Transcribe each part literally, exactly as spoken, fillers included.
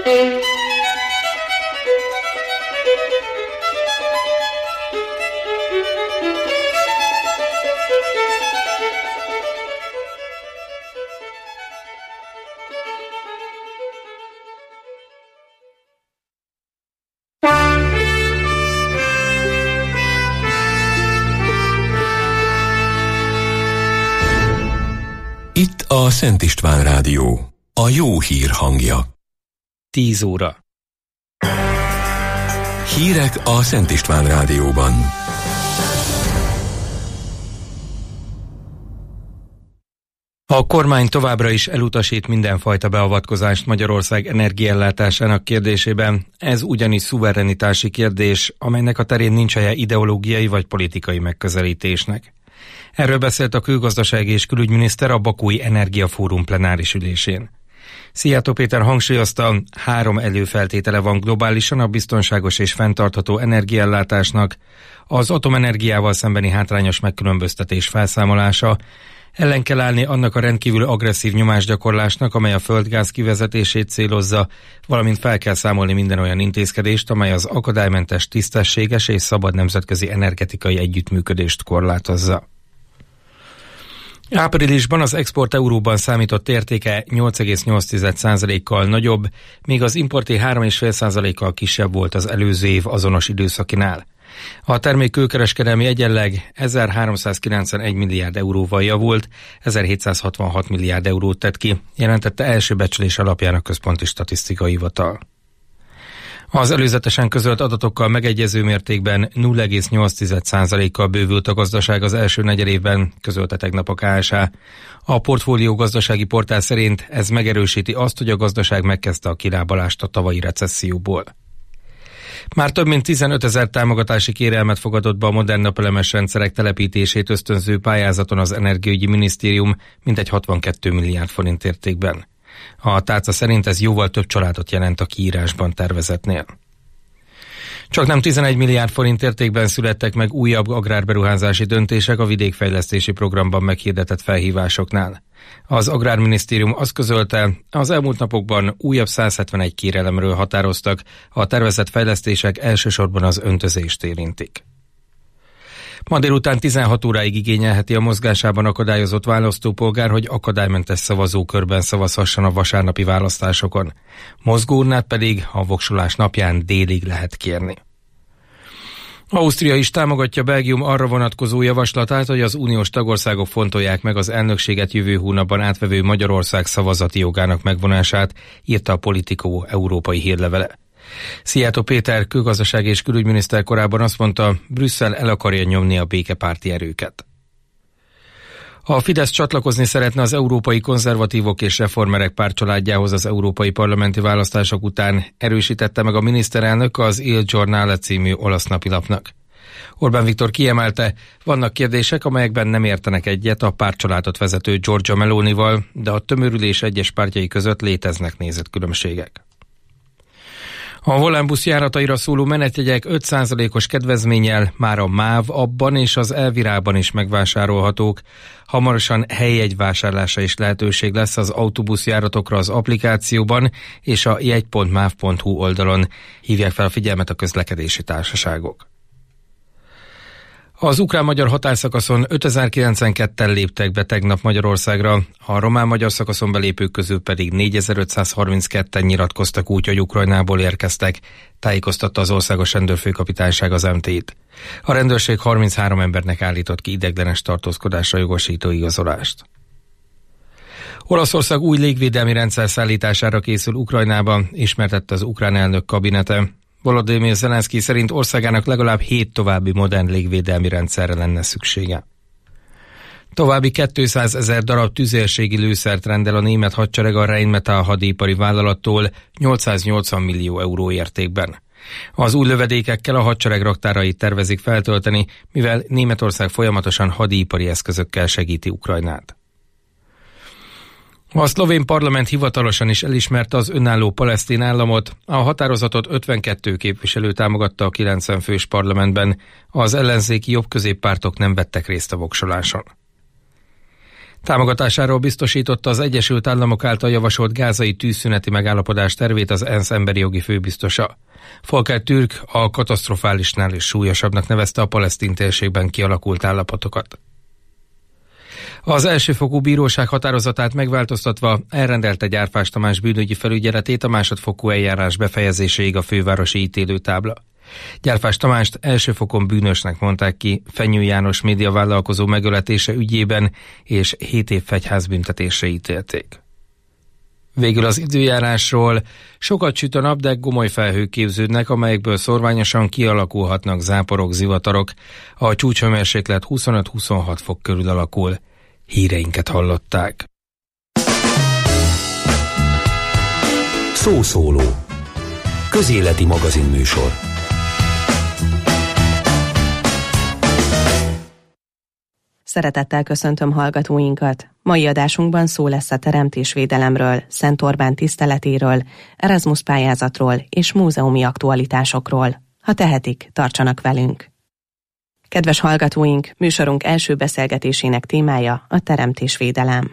Itt a Szent István Rádió, a jó hír hangja. tíz óra. Hírek a Szent István Rádióban. A kormány továbbra is elutasít mindenfajta beavatkozást Magyarország energiaellátásának kérdésében. Ez ugyanis szuverenitási kérdés, amelynek a terén nincs helye ideológiai vagy politikai megközelítésnek. Erről beszélt a külgazdasági és külügyminiszter a Bakúi Energiafórum plenáris ülésén. Szijjártó Péter hangsúlyozta, három előfeltétele van globálisan a biztonságos és fenntartható energiaellátásnak: az atomenergiával szembeni hátrányos megkülönböztetés felszámolása, ellen kell állni annak a rendkívül agresszív nyomásgyakorlásnak, amely a földgáz kivezetését célozza, valamint fel kell számolni minden olyan intézkedést, amely az akadálymentes, tisztességes és szabad nemzetközi energetikai együttműködést korlátozza. Áprilisban az export euróban számított értéke nyolc egész nyolc százalékkal nagyobb, míg az importé három egész öt százalékkal kisebb volt az előző év azonos időszakinál. A termék külkereskedelmi egyenleg ezerháromszázkilencvenegy milliárd euróval javult, ezerhétszázhatvanhat milliárd eurót tett ki, jelentette első becslés alapján a Központi Statisztikai Hivatal. Az előzetesen közölt adatokkal megegyező mértékben nulla egész nyolc százalékkal bővült a gazdaság az első negyedévben, közölte tegnap a ká es á. A Portfólió gazdasági portál szerint ez megerősíti azt, hogy a gazdaság megkezdte a kilábalást a tavalyi recesszióból. Már több mint tizenötezer támogatási kérelmet fogadott be a modern napelemes rendszerek telepítését ösztönző pályázaton az Energiaügyi Minisztérium mintegy hatvankettő milliárd forint értékben. A tárca szerint ez jóval több családot jelent a kiírásban tervezetnél. Csaknem tizenegy milliárd forint értékben születtek meg újabb agrárberuházási döntések a vidékfejlesztési programban meghirdetett felhívásoknál. Az Agrárminisztérium azt közölte, az elmúlt napokban újabb száz hetvenegy kérelemről határoztak, a tervezett fejlesztések elsősorban az öntözést érintik. Ma délután tizenhat óráig igényelheti a mozgásában akadályozott választópolgár, hogy akadálymentes szavazókörben szavazhasson a vasárnapi választásokon. Mozgóurnát pedig a voksolás napján délig lehet kérni. Ausztria is támogatja Belgium arra vonatkozó javaslatát, hogy az uniós tagországok fontolják meg az elnökséget jövő hónapban átvevő Magyarország szavazati jogának megvonását, írta a Politico európai hírlevele. Szijjártó Péter külgazdasági és külügyminiszter korábban azt mondta, Brüsszel el akarja nyomni a békepárti erőket. A Fidesz csatlakozni szeretne az európai konzervatívok és reformerek pártcsaládjához az európai parlamenti választások után, erősítette meg a miniszterelnök az Il Giornale című olasz napilapnak. Orbán Viktor kiemelte, vannak kérdések, amelyekben nem értenek egyet a pártcsaládot vezető Giorgia Melonival, de a tömörülés egyes pártjai között léteznek nézetkülönbségek. A Volánbusz járataira szóló menetjegyek öt százalékos kedvezménnyel már a MÁV abban és az Elvirában is megvásárolhatók. Hamarosan helyjegy vásárlása is lehetőség lesz az autóbuszjáratokra az applikációban és a jegy pont máv pont hu oldalon. Hívják fel a figyelmet a közlekedési társaságok. Az ukrán-magyar határszakaszon ötezer-kilencvenketten léptek be tegnap Magyarországra, a román-magyar szakaszon belépők közül pedig négyezer-ötszázharmincketten nyilatkoztak úgy, hogy Ukrajnából érkeztek, tájékoztatta az Országos Rendőrfőkapitányság az em té i-t. A rendőrség harminchárom embernek állított ki ideiglenes tartózkodásra jogosító igazolást. Olaszország új légvédelmi rendszer szállítására készül Ukrajnába, ismertette az ukrán elnök kabinete. Volodymyr Zelenszky szerint országának legalább hét további modern légvédelmi rendszerre lenne szüksége. További kétszázezer darab tüzérségi lőszert rendel a német hadsereg a Rheinmetall hadipari vállalattól nyolcszáznyolcvan millió euró értékben. Az új lövedékekkel a hadsereg raktárait tervezik feltölteni, mivel Németország folyamatosan hadipari eszközökkel segíti Ukrajnát. A szlovén parlament hivatalosan is elismerte az önálló palesztin államot, a határozatot ötvenkettő képviselő támogatta a kilencven fős parlamentben, az ellenzéki jobb-középpártok nem vettek részt a voksoláson. Támogatásáról biztosította az Egyesült Államok által javasolt gázai tűzszüneti megállapodás tervét az ENSZ emberi jogi főbiztosa. Volker Türk a katasztrofálisnál is súlyosabbnak nevezte a palesztin térségben kialakult állapotokat. Az elsőfokú bíróság határozatát megváltoztatva elrendelte Gyárfás Tamás bűnügyi felügyeletét a másodfokú eljárás befejezéséig a fővárosi ítélőtábla. Gyárfás Tamást elsőfokon bűnösnek mondták ki Fenyő János médiavállalkozó megöletése ügyében, és hét év fegyházbüntetésre ítélték. Végül az időjárásról: sokat süt a nap, de gomoly felhők képződnek, amelyekből szorványosan kialakulhatnak záporok, zivatarok. A csúcshőmérséklet huszonöt-huszonhat fok körül alakul. Híreinket hallották. Szószóló. Közéleti magazinműsor. Szeretettel köszöntöm hallgatóinkat. Mai adásunkban szó lesz a teremtésvédelemről, Szent Orbán tiszteletéről, Erasmus pályázatról és múzeumi aktualitásokról. Ha tehetik, tartsanak velünk! Kedves hallgatóink, műsorunk első beszélgetésének témája a teremtésvédelem.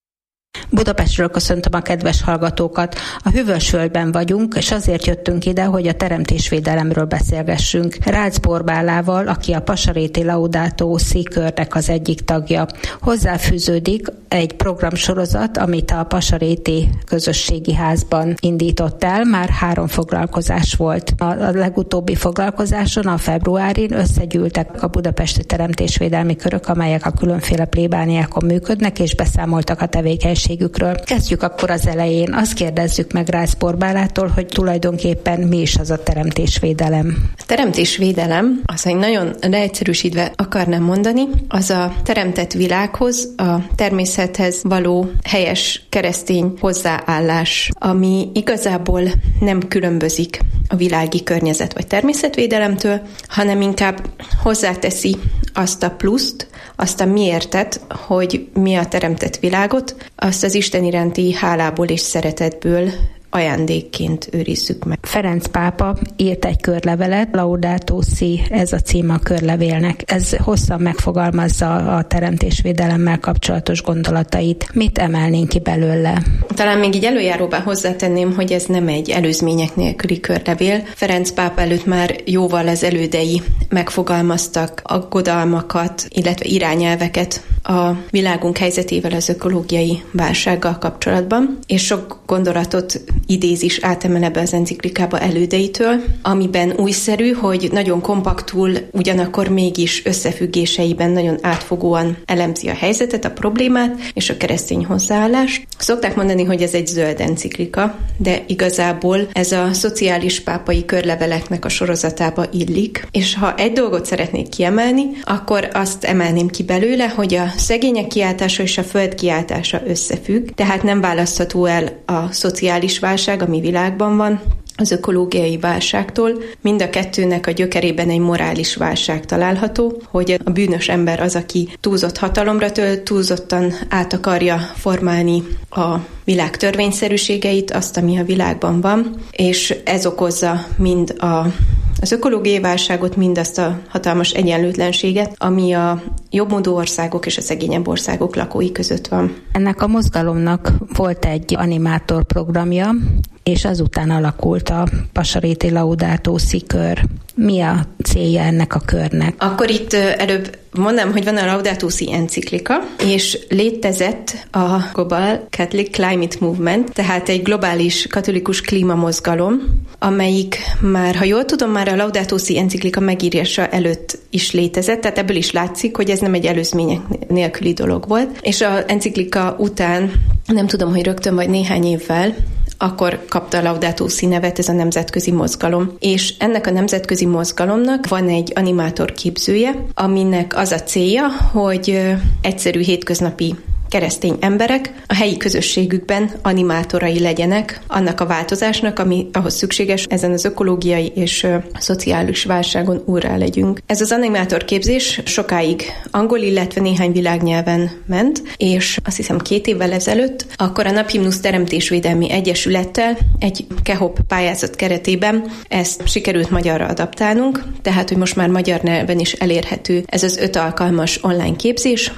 Budapestről köszöntöm a kedves hallgatókat. A Hűvösvölgyben vagyunk, és azért jöttünk ide, hogy a teremtésvédelemről beszélgessünk Rácz Borbálával, aki a Pasaréti Laudato Si körnek az egyik tagja. Hozzáfűződik egy programsorozat, amit a Pasaréti Közösségi Házban indított el. Már három foglalkozás volt. A legutóbbi foglalkozáson, a februárin összegyűltek a budapesti teremtésvédelmi körök, amelyek a különféle plébániákon működnek, és beszámoltak a tevékenységükről. Kezdjük akkor az elején. Azt kérdezzük meg Rácz Borbálától, hogy tulajdonképpen mi is az a teremtésvédelem. A teremtésvédelem, az, hogy nagyon leegyszerűsítve akarnám mondani, az a teremtett világhoz, a természethez való helyes keresztény hozzáállás, ami igazából nem különbözik a világi környezet vagy természetvédelemtől, hanem inkább hozzáteszi azt a pluszt, azt a miértet, hogy mi a teremtett világot, azt az Isten iránti hálából és szeretetből ajándékként őrizzük meg. Ferenc pápa írt egy körlevelet, Laudato Si, ez a címe a körlevélnek. Ez hosszan megfogalmazza a teremtésvédelemmel kapcsolatos gondolatait. Mit emelnénk ki belőle? Talán még így előjáróban hozzátenném, hogy ez nem egy előzmények nélküli körlevél. Ferenc pápa előtt már jóval az elődei megfogalmaztak aggodalmakat, illetve irányelveket a világunk helyzetével, az ökológiai válsággal kapcsolatban, és sok gondolatot idéz is átemel ebbe az enciklikába elődeitől, amiben újszerű, hogy nagyon kompaktul, ugyanakkor mégis összefüggéseiben nagyon átfogóan elemzi a helyzetet, a problémát és a keresztény hozzáállást. Szokták mondani, hogy ez egy zöld enciklika, de igazából ez a szociális pápai körleveleknek a sorozatába illik, és ha egy dolgot szeretnék kiemelni, akkor azt emelném ki belőle, hogy a szegények kiáltása és a föld kiáltása összefügg, tehát nem választható el a szociális válság, ami világban van, az ökológiai válságtól. Mind a kettőnek a gyökerében egy morális válság található, hogy a bűnös ember az, aki túlzott hatalomra tölt, túlzottan át akarja formálni a világ törvényszerűségeit, azt, ami a világban van, és ez okozza mind a az ökológiai válságot, mindazt a hatalmas egyenlőtlenséget, ami a jobbmódú országok és a szegényebb országok lakói között van. Ennek a mozgalomnak volt egy animátor programja, és azután alakult a Pasaréti Laudato Si kör. Mi a célja ennek a körnek? Akkor itt előbb mondom, hogy van a Laudato Si enciklika, és létezett a Global Catholic Climate Movement, tehát egy globális katolikus klímamozgalom, amelyik már, ha jól tudom, már a Laudato Si enciklika megírása előtt is létezett, tehát ebből is látszik, hogy ez nem egy előzmények nélküli dolog volt. És az enciklika után, nem tudom, hogy rögtön vagy néhány évvel, akkor kapta a Laudato Si nevet ez a nemzetközi mozgalom. És ennek a nemzetközi mozgalomnak van egy animátor képzője, aminek az a célja, hogy egyszerű hétköznapi keresztény emberek a helyi közösségükben animátorai legyenek annak a változásnak, ami ahhoz szükséges, ezen az ökológiai és ö, szociális válságon úrrá legyünk. Ez az animátorképzés sokáig angol, illetve néhány világnyelven ment, és azt hiszem két évvel ezelőtt akkor a Naphimnusz Teremtésvédelmi Egyesülettel egy KEHOP pályázat keretében ezt sikerült magyarra adaptálnunk, tehát hogy most már magyar nyelven is elérhető ez az öt alkalmas online képzés,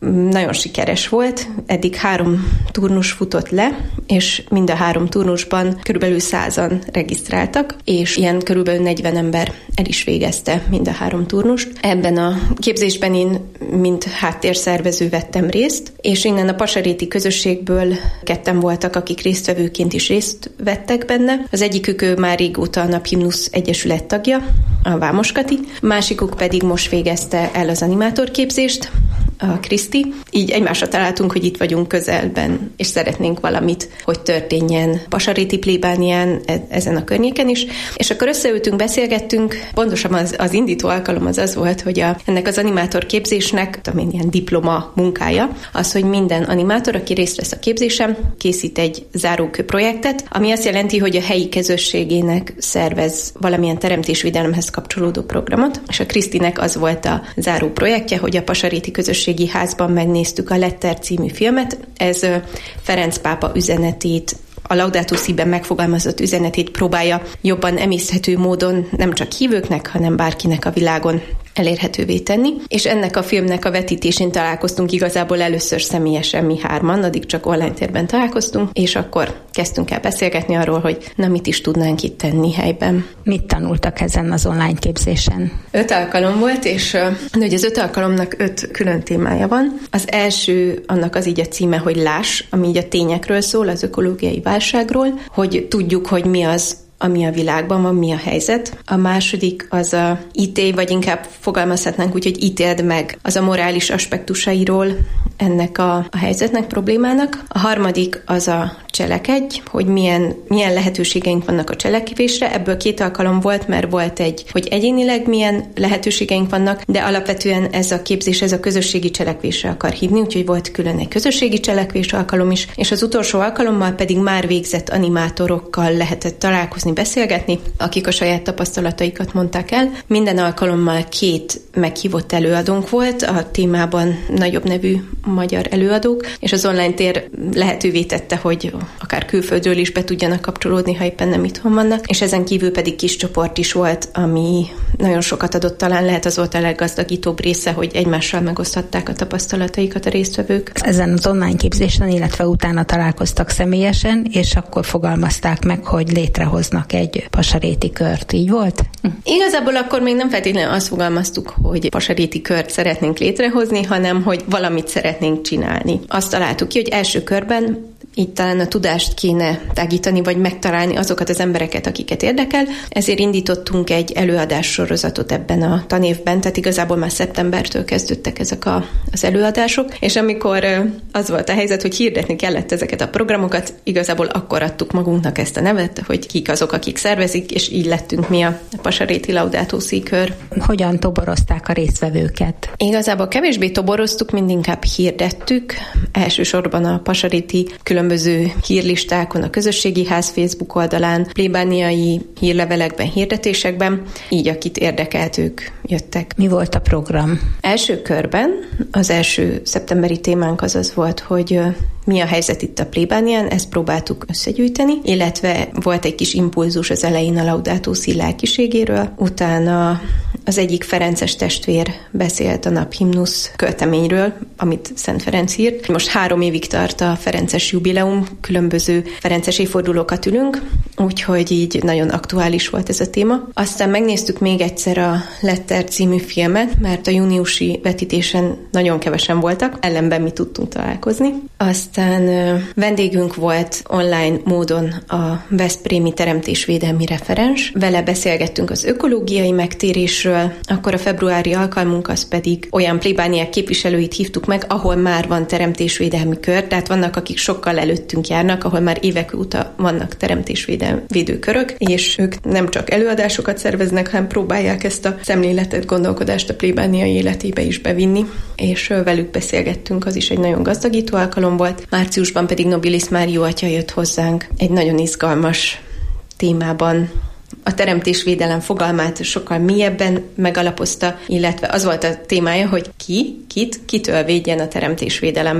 nagyon sikeres volt, eddig három turnus futott le, és mind a három turnusban körülbelül százan regisztráltak, és ilyen körülbelül negyven ember el is végezte mind a három turnust. Ebben a képzésben én, mint háttérszervező vettem részt, és innen a pasaréti közösségből ketten voltak, akik résztvevőként is részt vettek benne. Az egyikük ő már régóta a Naphimnusz Egyesület tagja, a Vámos Kati, másikuk pedig most végezte el az animátorképzést, a Kriszti. Így egymásra találtunk, hogy itt vagyunk közelben, és szeretnénk valamit, hogy történjen pasaréti plébánián, ezen a környéken is. És akkor összeültünk, beszélgettünk. Pontosan az, az indító alkalom az az volt, hogy a, ennek az animátor képzésnek, tudom, ilyen diploma munkája, az, hogy minden animátor, aki részt vesz a képzésem, készít egy zárókő projektet, ami azt jelenti, hogy a helyi közösségének szervez valamilyen teremtésvédelemhez kapcsolódó programot, és a Krisztinek az volt a záró projektje, hogy a pasaréti közösségi házban megnéztük a Letter című filmet. Ez Ferenc pápa üzenetét, a Laudato Si-ben megfogalmazott üzenetét próbálja jobban emészthető módon nem csak hívőknek, hanem bárkinek a világon elérhetővé tenni. És ennek a filmnek a vetítésén találkoztunk igazából először személyesen mi hárman, addig csak online térben találkoztunk, és akkor kezdtünk el beszélgetni arról, hogy na mit is tudnánk itt tenni helyben. Mit tanultak ezen az online képzésen? Öt alkalom volt, és hogy az öt alkalomnak öt külön témája van. Az első, annak az így a címe, hogy Láss, ami így a tényekről szól, az ökológiai válságról, hogy tudjuk, hogy mi az, ami a világban van, mi a helyzet. A második az a ítélj, vagy inkább fogalmazhatnánk úgy, hogy ítéld meg az a morális aspektusairól ennek a, a helyzetnek, problémának. A harmadik az a cselekedj, hogy milyen, milyen lehetőségeink vannak a cselekvésre. Ebből két alkalom volt, mert volt egy, hogy egyénileg milyen lehetőségeink vannak, de alapvetően ez a képzés, ez a közösségi cselekvésre akar hívni, úgyhogy volt külön egy közösségi cselekvés alkalom is, és az utolsó alkalommal pedig már végzett animátorokkal lehetett találkozni, beszélgetni, akik a saját tapasztalataikat mondták el. Minden alkalommal két meghívott előadónk volt, a témában nagyobb nevű magyar előadók, és az online tér lehetővé tette, hogy akár külföldről is be tudjanak kapcsolódni, ha éppen nem itthon vannak, és ezen kívül pedig kis csoport is volt, ami nagyon sokat adott, talán lehet az volt a leggazdagítóbb része, hogy egymással megoszthatták a tapasztalataikat a résztvevők. Ezen az online képzésen, illetve utána találkoztak személyesen, és akkor fogalmazták meg, hogy létrehoznak egy pasaréti kört. Így volt? Igazából akkor még nem feltétlenül azt fogalmaztuk, hogy pasaréti kört szeretnénk létrehozni, hanem hogy valamit szeretnénk csinálni. Azt találtuk ki, hogy első körben így talán a tudást kéne tágítani, vagy megtalálni azokat az embereket, akiket érdekel. Ezért indítottunk egy előadássorozatot ebben a tanévben, tehát igazából már szeptembertől kezdődtek ezek a, az előadások, és amikor az volt a helyzet, hogy hirdetni kellett ezeket a programokat, igazából akkor adtuk magunknak ezt a nevet, hogy kik azok, akik szervezik, és így lettünk mi a pasaréti Laudato Si kör. Hogyan toborozták a résztvevőket? Igazából kevésbé toboroztuk, mindinkább hirdettük. Elsősorban a pasaréti különböző hírlistákon, a közösségi ház Facebook oldalán, plébániai hírlevelekben, hirdetésekben, így akit érdekelt, ők jöttek. Mi volt a program? Első körben az első szeptemberi témánk az az volt, hogy mi a helyzet itt a plébánián, ezt próbáltuk összegyűjteni, illetve volt egy kis impulzus az elején a Laudato Si lelkiségéről, utána az egyik ferences testvér beszélt a Naphimnusz költeményről, amit Szent Ferenc írt. Most három évig tart a ferences jubileum, különböző ferences évfordulókat ülünk, úgyhogy így nagyon aktuális volt ez a téma. Aztán megnéztük még egyszer a Letter című filmet, mert a júniusi vetítésen nagyon kevesen voltak, ellenben mi tudtunk találkozni. Aztán vendégünk volt online módon a veszprémi teremtésvédelmi referens. Vele beszélgettünk az ökológiai megtérésről, akkor a februári alkalmunk az pedig olyan plébániák képviselőit hívtuk meg, ahol már van teremtésvédelmi kör, tehát vannak, akik sokkal előttünk járnak, ahol már évek óta vannak teremtésvédő körök, és ők nem csak előadásokat szerveznek, hanem próbálják ezt a szemléletet, gondolkodást a plébániai életébe is bevinni, és velük beszélgettünk, az is egy nagyon gazdagító alkalom volt. Márciusban pedig Nobilis Márió atya jött hozzánk egy nagyon izgalmas témában. A teremtésvédelem fogalmát sokkal mélyebben megalapozta, illetve az volt a témája, hogy ki, kit, kitől védjen a teremtésvédelemben.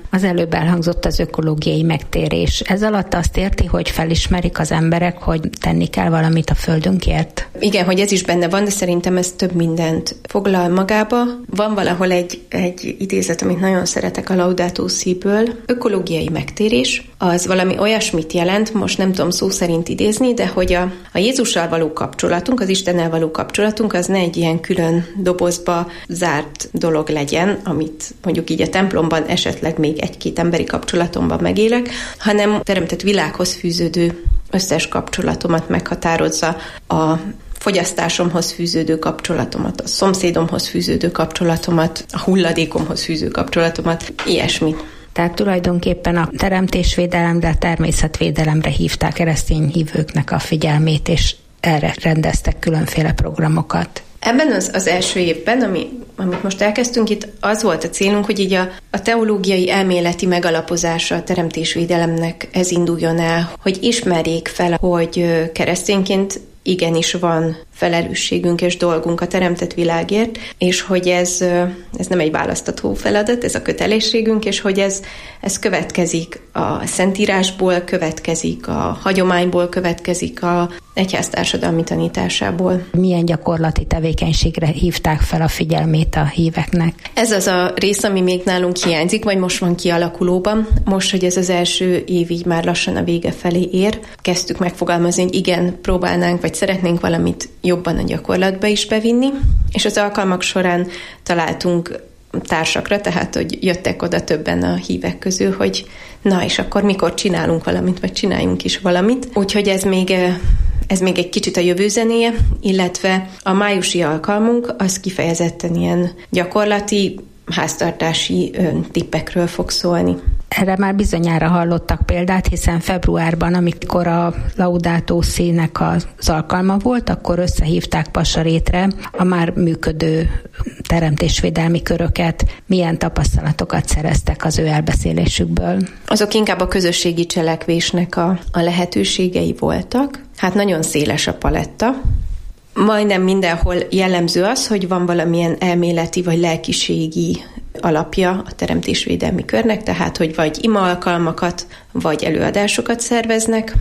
Az előbb elhangzott az ökológiai megtérés. Ez alatt azt érti, hogy felismerik az emberek, hogy tenni kell valamit a földünkért? Igen, hogy ez is benne van, de szerintem ez több mindent foglal magába. Van valahol egy, egy idézet, amit nagyon szeretek a Laudato Si-ből. Ökológiai megtérés, az valami olyasmit jelent, most nem tudom szó szerint idézni, de hogy a, a Jézussal való kapcsolatunk, az Istennel való kapcsolatunk, az ne egy ilyen külön dobozba zárt dolog legyen, amit mondjuk így a templomban esetleg még egy-két emberi kapcsolatomban megélek, hanem teremtett világhoz fűződő összes kapcsolatomat meghatározza, a fogyasztásomhoz fűződő kapcsolatomat, a szomszédomhoz fűződő kapcsolatomat, a hulladékomhoz fűző kapcsolatomat, ilyesmit. Tehát tulajdonképpen a teremtésvédelem, de a természetvédelemre hívták keresztény hívőknek a figyelmét, és erre rendeztek különféle programokat. Ebben az, az első évben, ami, amit most elkezdtünk, itt az volt a célunk, hogy így a, a teológiai elméleti megalapozása a teremtésvédelemnek ez induljon el, hogy ismerjék fel, hogy keresztényként igenis van felelősségünk és dolgunk a teremtett világért, és hogy ez, ez nem egy választató feladat, ez a kötelességünk, és hogy ez, ez következik a Szentírásból, következik a hagyományból, következik a egyháztársadalmi tanításából. Milyen gyakorlati tevékenységre hívták fel a figyelmét a híveknek? Ez az a rész, ami még nálunk hiányzik, vagy most van kialakulóban. Most, hogy ez az első év így már lassan a vége felé ér, kezdtük megfogalmazni, hogy igen, próbálnánk, vagy szeretnénk valamit jobban a gyakorlatba is bevinni, és az alkalmak során találtunk társakra, tehát hogy jöttek oda többen a hívek közül, hogy na, és akkor mikor csinálunk valamit, vagy csináljunk is valamit. Úgyhogy ez még, ez még egy kicsit a jövő zenéje, illetve a májusi alkalmunk az kifejezetten ilyen gyakorlati, háztartási tippekről fog szólni. Erre már bizonyára hallottak példát, hiszen februárban, amikor a Laudato Si-nek az alkalma volt, akkor összehívták Passarétre a már működő teremtésvédelmi köröket. Milyen tapasztalatokat szereztek az ő elbeszélésükből? Azok inkább a közösségi cselekvésnek a, a lehetőségei voltak. Hát nagyon széles a paletta. Majdnem mindenhol jellemző az, hogy van valamilyen elméleti vagy lelkiségi alapja a teremtésvédelmi körnek, tehát hogy vagy ima alkalmakat, vagy előadásokat szerveznek,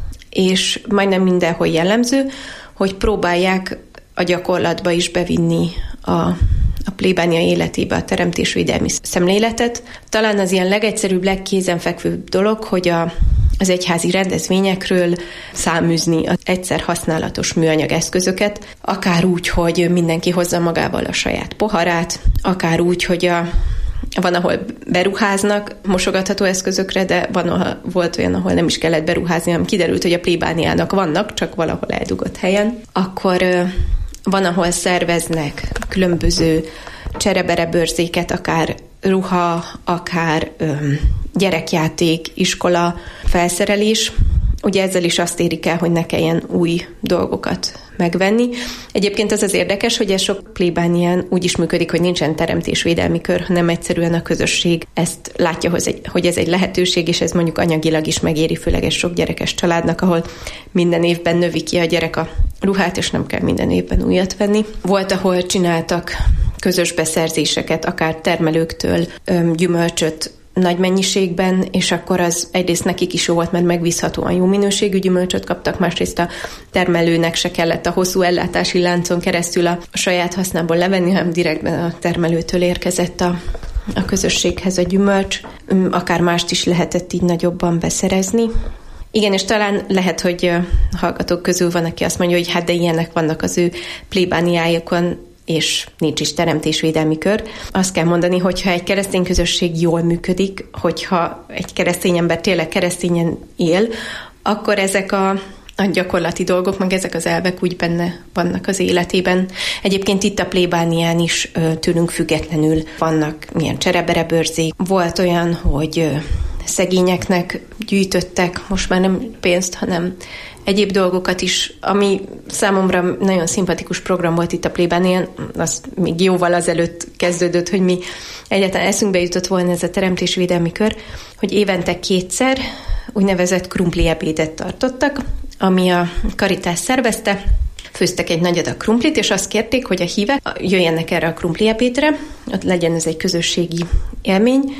és majdnem mindenhol jellemző, hogy próbálják a gyakorlatba is bevinni a, a plébánia életébe a teremtésvédelmi szemléletet. Talán az ilyen legegyszerűbb, legkézenfekvőbb dolog, hogy a az egyházi rendezvényekről száműzni az egyszer használatos műanyag eszközöket, akár úgy, hogy mindenki hozza magával a saját poharát, akár úgy, hogy a, van, ahol beruháznak mosogatható eszközökre, de van, volt olyan, ahol nem is kellett beruházni, hanem kiderült, hogy a plébániának vannak, csak valahol eldugott helyen. Akkor van, ahol szerveznek különböző cserebere bőrzéket, akár ruha, akár öm, gyerekjáték, iskola, felszerelés. Ugye ezzel is azt érik el, hogy ne kelljen új dolgokat megvenni. Egyébként az az érdekes, hogy ez sok plébánián úgy is működik, hogy nincsen teremtésvédelmi kör, hanem egyszerűen a közösség ezt látja, hogy ez egy lehetőség, és ez mondjuk anyagilag is megéri, főleg egy sok gyerekes családnak, ahol minden évben növi ki a gyerek a ruhát, és nem kell minden évben újat venni. Volt, ahol csináltak közös beszerzéseket, akár termelőktől gyümölcsöt nagy mennyiségben, és akkor az egyrészt nekik is jó volt, mert megbízhatóan jó minőségű gyümölcsöt kaptak, másrészt a termelőnek se kellett a hosszú ellátási láncon keresztül a saját hasznából levenni, hanem direktben a termelőtől érkezett a, a közösséghez a gyümölcs, akár mást is lehetett így nagyobban beszerezni. Igen, és talán lehet, hogy hallgatók közül van, aki azt mondja, hogy hát de ilyenek vannak az ő plébániájukon, és nincs is teremtésvédelmi kör. Azt kell mondani, hogyha egy keresztény közösség jól működik, hogyha egy keresztény ember tényleg keresztényen él, akkor ezek a, a gyakorlati dolgok, meg ezek az elvek úgy benne vannak az életében. Egyébként itt a plébánián is tőlünk függetlenül vannak milyen csereberebőrzék. Volt olyan, hogy szegényeknek gyűjtöttek, most már nem pénzt, hanem egyéb dolgokat is, ami számomra nagyon szimpatikus program volt itt a plébánián, az még jóval azelőtt kezdődött, hogy mi egyáltalán eszünkbe jutott volna ez a teremtésvédelmi kör, hogy évente kétszer úgynevezett krumpli ebédet tartottak, ami a Karitás szervezte, főztek egy nagy adag krumplit, és azt kérték, hogy a hívek jöjjenek erre a krumpli ebédre, ott legyen ez egy közösségi élmény,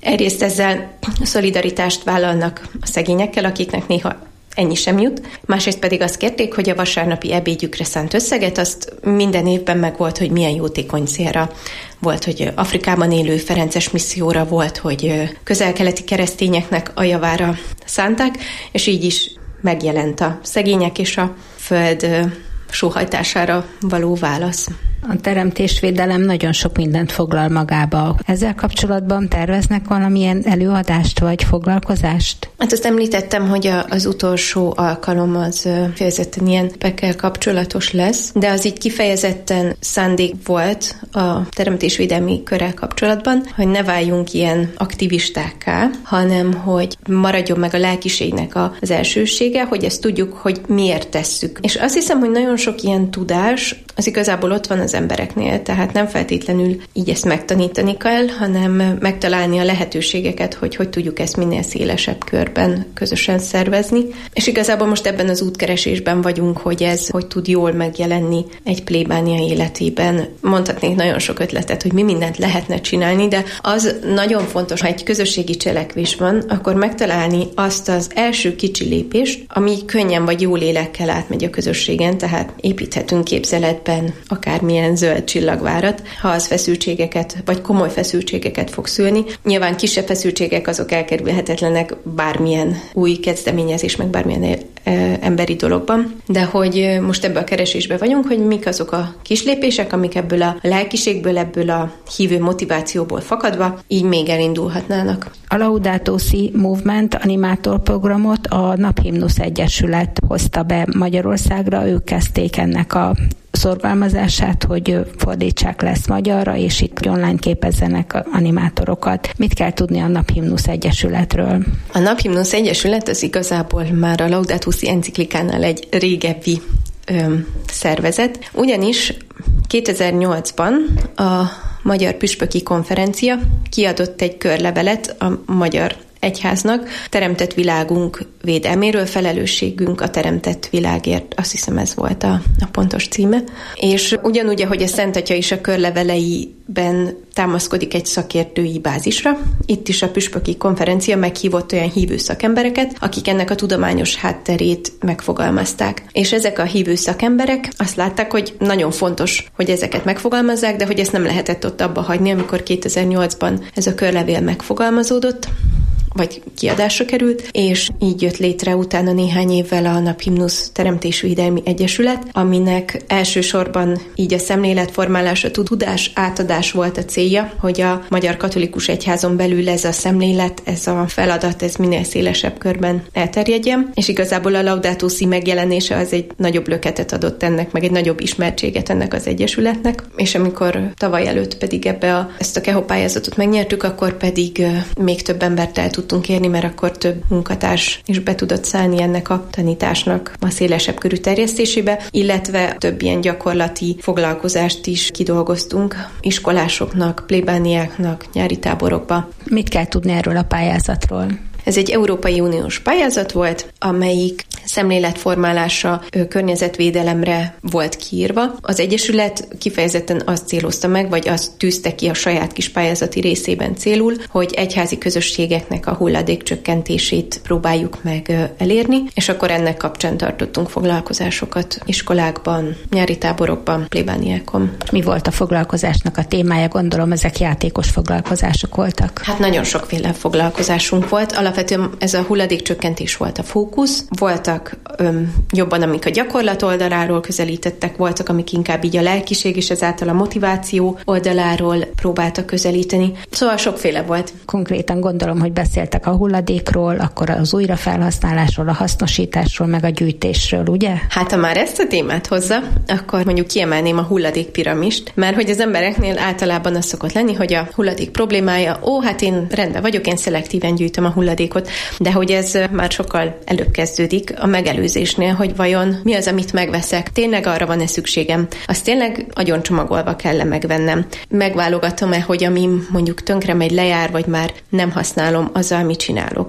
Egyrészt ezzel szolidaritást vállalnak a szegényekkel, akiknek néha ennyi sem jut. Másrészt pedig azt kérték, hogy a vasárnapi ebédjükre szánt összeget, azt minden évben meg volt, hogy milyen jótékony célra. Volt, hogy Afrikában élő ferences misszióra, volt, hogy közel-keleti keresztényeknek a javára szánták, és így is megjelent a szegények és a föld sóhajtására való válasz. A teremtésvédelem nagyon sok mindent foglal magába. Ezzel kapcsolatban terveznek valamilyen előadást vagy foglalkozást? Hát azt említettem, hogy a, az utolsó alkalom az kifejezetten ilyen pekkel kapcsolatos lesz, de az így kifejezetten szándék volt a teremtésvédelmi körrel kapcsolatban, hogy ne váljunk ilyen aktivistákká, hanem hogy maradjon meg a lelkiségnek az elsősége, hogy ezt tudjuk, hogy miért tesszük. És azt hiszem, hogy nagyon sok ilyen tudás az igazából ott van az embereknél, tehát nem feltétlenül így ezt megtanítani kell, hanem megtalálni a lehetőségeket, hogy hogy tudjuk ezt minél szélesebb körben közösen szervezni. És igazából most ebben az útkeresésben vagyunk, hogy ez hogy tud jól megjelenni egy plébánia életében. Mondhatnék nagyon sok ötletet, hogy mi mindent lehetne csinálni, de az nagyon fontos, ha egy közösségi cselekvés van, akkor megtalálni azt az első kicsi lépést, ami könnyen vagy jó lélekkel átmegy a közösségen, tehát építhetünk képzeletben akármilyen zöld csillagvárat, ha az feszültségeket, vagy komoly feszültségeket fog szülni. Nyilván kisebb feszültségek azok elkerülhetetlenek bármilyen új kezdeményezés, meg bármilyen e, emberi dologban, de hogy most ebben a keresésben vagyunk, hogy mik azok a kis lépések, amik ebből a lelkiségből, ebből a hívő motivációból fakadva így még elindulhatnának. A Laudato Si Movement animátorprogramot a Naphimnusz Egyesület hozta be Magyarországra, ők kezdték ennek a szorgalmazását, hogy fordítsák lesz magyarra, és itt online képezzenek animátorokat. Mit kell tudni a Naphimnusz Egyesületről? A Naphimnusz Egyesület az igazából már a Laudato Si enciklikánál egy régebbi ö, szervezet, ugyanis kétezer-nyolcban a Magyar Püspöki Konferencia kiadott egy körlevelet a magyar egyháznak, teremtett világunk védelméről, felelősségünk a teremtett világért, azt hiszem ez volt a, a pontos címe. És ugyanúgy, ahogy a Szent Atya is a körleveleiben támaszkodik egy szakértői bázisra, itt is a Püspöki Konferencia meghívott olyan hívő szakembereket, akik ennek a tudományos hátterét megfogalmazták. És ezek a hívő szakemberek azt látták, hogy nagyon fontos, hogy ezeket megfogalmazzák, de hogy ezt nem lehetett ott abba hagyni, amikor kétezer-nyolcban ez a körlevél megfogalmazódott, vagy kiadásra került, és így jött létre utána néhány évvel a Naphimnusz Teremtésvédelmi Egyesület, aminek elsősorban így a szemléletformálás, a tudás átadás volt a célja, hogy a Magyar Katolikus Egyházon belül ez a szemlélet, ez a feladat, ez minél szélesebb körben elterjedjen, és igazából a Laudato Si megjelenése az egy nagyobb löketet adott ennek, meg egy nagyobb ismertséget ennek az egyesületnek, és amikor tavaly előtt pedig ebbe a, ezt a Keho pályázatot megnyertük, akkor pedig uh, még több embert el tudtunk érni, mert akkor több munkatárs is be tudott szállni ennek a tanításnak a szélesebb körű terjesztésébe, illetve több ilyen gyakorlati foglalkozást is kidolgoztunk iskolásoknak, plébániáknak, nyári táborokba. Mit kell tudni erről a pályázatról? Ez egy Európai Uniós pályázat volt, amelyik szemléletformálása, környezetvédelemre volt kiírva. Az Egyesület kifejezetten azt célozta meg, vagy azt tűzte ki a saját kis pályázati részében célul, hogy egyházi közösségeknek a hulladék csökkentését próbáljuk meg elérni, és akkor ennek kapcsán tartottunk foglalkozásokat iskolákban, nyári táborokban, plébániákon. Mi volt a foglalkozásnak a témája? Gondolom, ezek játékos foglalkozások voltak. Hát nagyon sokféle foglalkozásunk volt. Alapvetően ez a hulladékcsökkentés volt a fókusz. Voltak öm, jobban, amik a gyakorlat oldaláról közelítettek, voltak, amik inkább így a lelkiség és ezáltal a motiváció oldaláról próbáltak közelíteni. Szóval sokféle volt. Konkrétan gondolom, hogy beszéltek a hulladékról, akkor az újrafelhasználásról, a hasznosításról, meg a gyűjtésről, ugye? Hát ha már ezt a témát hozza, akkor mondjuk kiemelném a hulladékpiramist, mert hogy az embereknél általában az szokott lenni, hogy a hulladék problémája, ó, hát én rendben vagyok, én szelektíven gyűjtöm a hulladékot, de hogy ez már sokkal előbb kezdődik a megelőzésnél, hogy vajon mi az, amit megveszek, tényleg arra van-e szükségem, azt tényleg agyoncsomagolva kell-e megvennem. Megválogatom-e, hogy ami mondjuk tönkre megy, lejár, vagy már nem használom, azzal mit csinálok.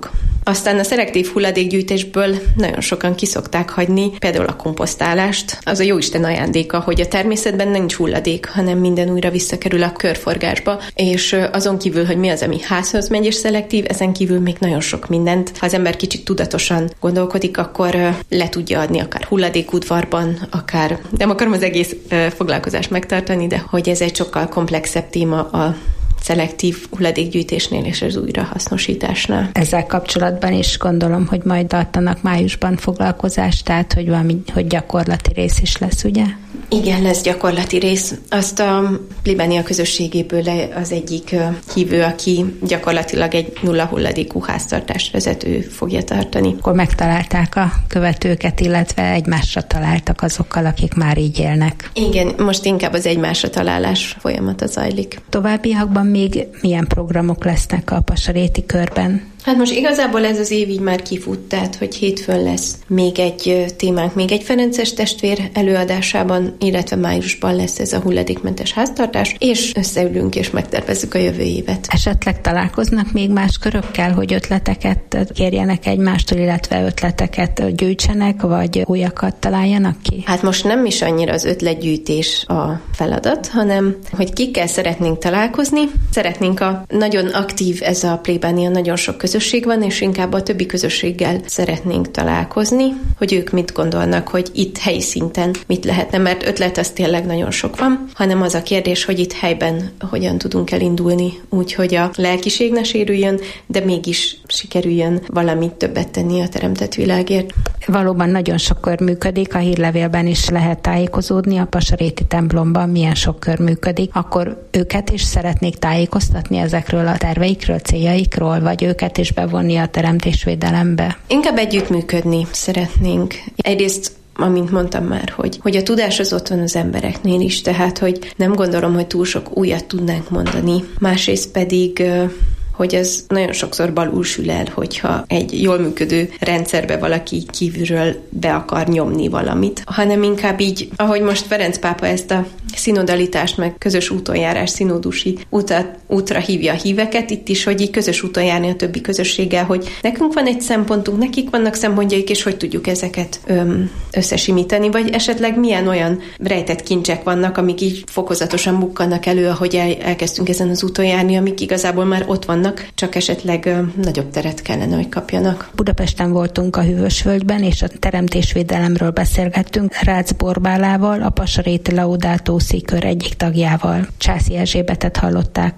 Aztán a szelektív hulladékgyűjtésből nagyon sokan kiszokták hagyni, például a komposztálást. Az a jóisten ajándéka, hogy a természetben nincs hulladék, hanem minden újra visszakerül a körforgásba, és azon kívül, hogy mi az, ami házhoz megy és szelektív, ezen kívül még nagyon sok mindent. Ha az ember kicsit tudatosan gondolkodik, akkor le tudja adni akár hulladékudvarban, akár nem akarom az egész foglalkozást megtartani, de hogy ez egy sokkal komplexebb téma a szelektív hulladékgyűjtésnél és az újrahasznosításnál. Ezzel kapcsolatban is gondolom, hogy majd tartanak májusban foglalkozást, tehát hogy valami, hogy gyakorlati rész is lesz, ugye? Igen, lesz gyakorlati rész. Azt a plébánia közösségéből az egyik hívő, aki gyakorlatilag egy nulla hulladékú háztartást vezető fogja tartani. Akkor megtalálták a követőket, illetve egymásra találtak azokkal, akik már így élnek. Igen, most inkább az egymásra találás folyamata zajlik. Továbbiakban még milyen programok lesznek a Pasaréti körben? Hát most igazából ez az év így már kifut, tehát hogy hétfőn lesz még egy témánk, még egy ferences testvér előadásában, illetve májusban lesz ez a hulladékmentes háztartás, és összeülünk és megtervezzük a jövő évet. Esetleg találkoznak még más körökkel, hogy ötleteket kérjenek egymástól, illetve ötleteket gyűjtsenek, vagy újakat találjanak ki? Hát most nem is annyira az ötletgyűjtés a feladat, hanem hogy kikkel szeretnénk találkozni. Szeretnénk a nagyon aktív ez a plébánia, nagyon sok közösség van, és inkább a többi közösséggel szeretnénk találkozni, hogy ők mit gondolnak, hogy itt helyi szinten mit lehetne, mert ötlet az tényleg nagyon sok van, hanem az a kérdés, hogy itt helyben hogyan tudunk elindulni, úgyhogy a lelkiség ne sérüljön, de mégis sikerüljön valamit többet tenni a teremtett világért. Valóban nagyon sok kör működik, a hírlevélben is lehet tájékozódni, a Pasaréti templomban milyen sok kör működik, akkor őket is szeretnék tájékoztatni ezekről a terveikről, céljaikról, vagy őket is bevonni a teremtésvédelembe? Inkább együttműködni szeretnénk. Egyrészt amint mondtam már, hogy, hogy a tudás az ott van az embereknél is, tehát hogy nem gondolom, hogy túl sok újat tudnánk mondani. Másrészt pedig hogy ez nagyon sokszor balul sül el, hogyha egy jól működő rendszerbe valaki kívülről be akar nyomni valamit, hanem inkább így, ahogy most Ferenc pápa ezt a szinodalitást, meg közös útonjárás, szinódusi utat, útra hívja a híveket, itt is, hogy így közös úton járni a többi közösséggel, hogy nekünk van egy szempontunk, nekik vannak szempontjaik, és hogy tudjuk ezeket öm, összesimítani, vagy esetleg milyen olyan rejtett kincsek vannak, amik így fokozatosan bukkannak elő, ahogy el, elkezdtünk ezen az úton járni, amik igazából már ott vannak, csak esetleg ö, nagyobb teret kellene, hogy kapjanak. Budapesten voltunk a Hűvösvölgyben, és a teremtésvédelemről beszélgettünk Rácz Borbálával, a Pasaréti Laudato Si kör egyik tagjával. Császi Erzsébetet hallották.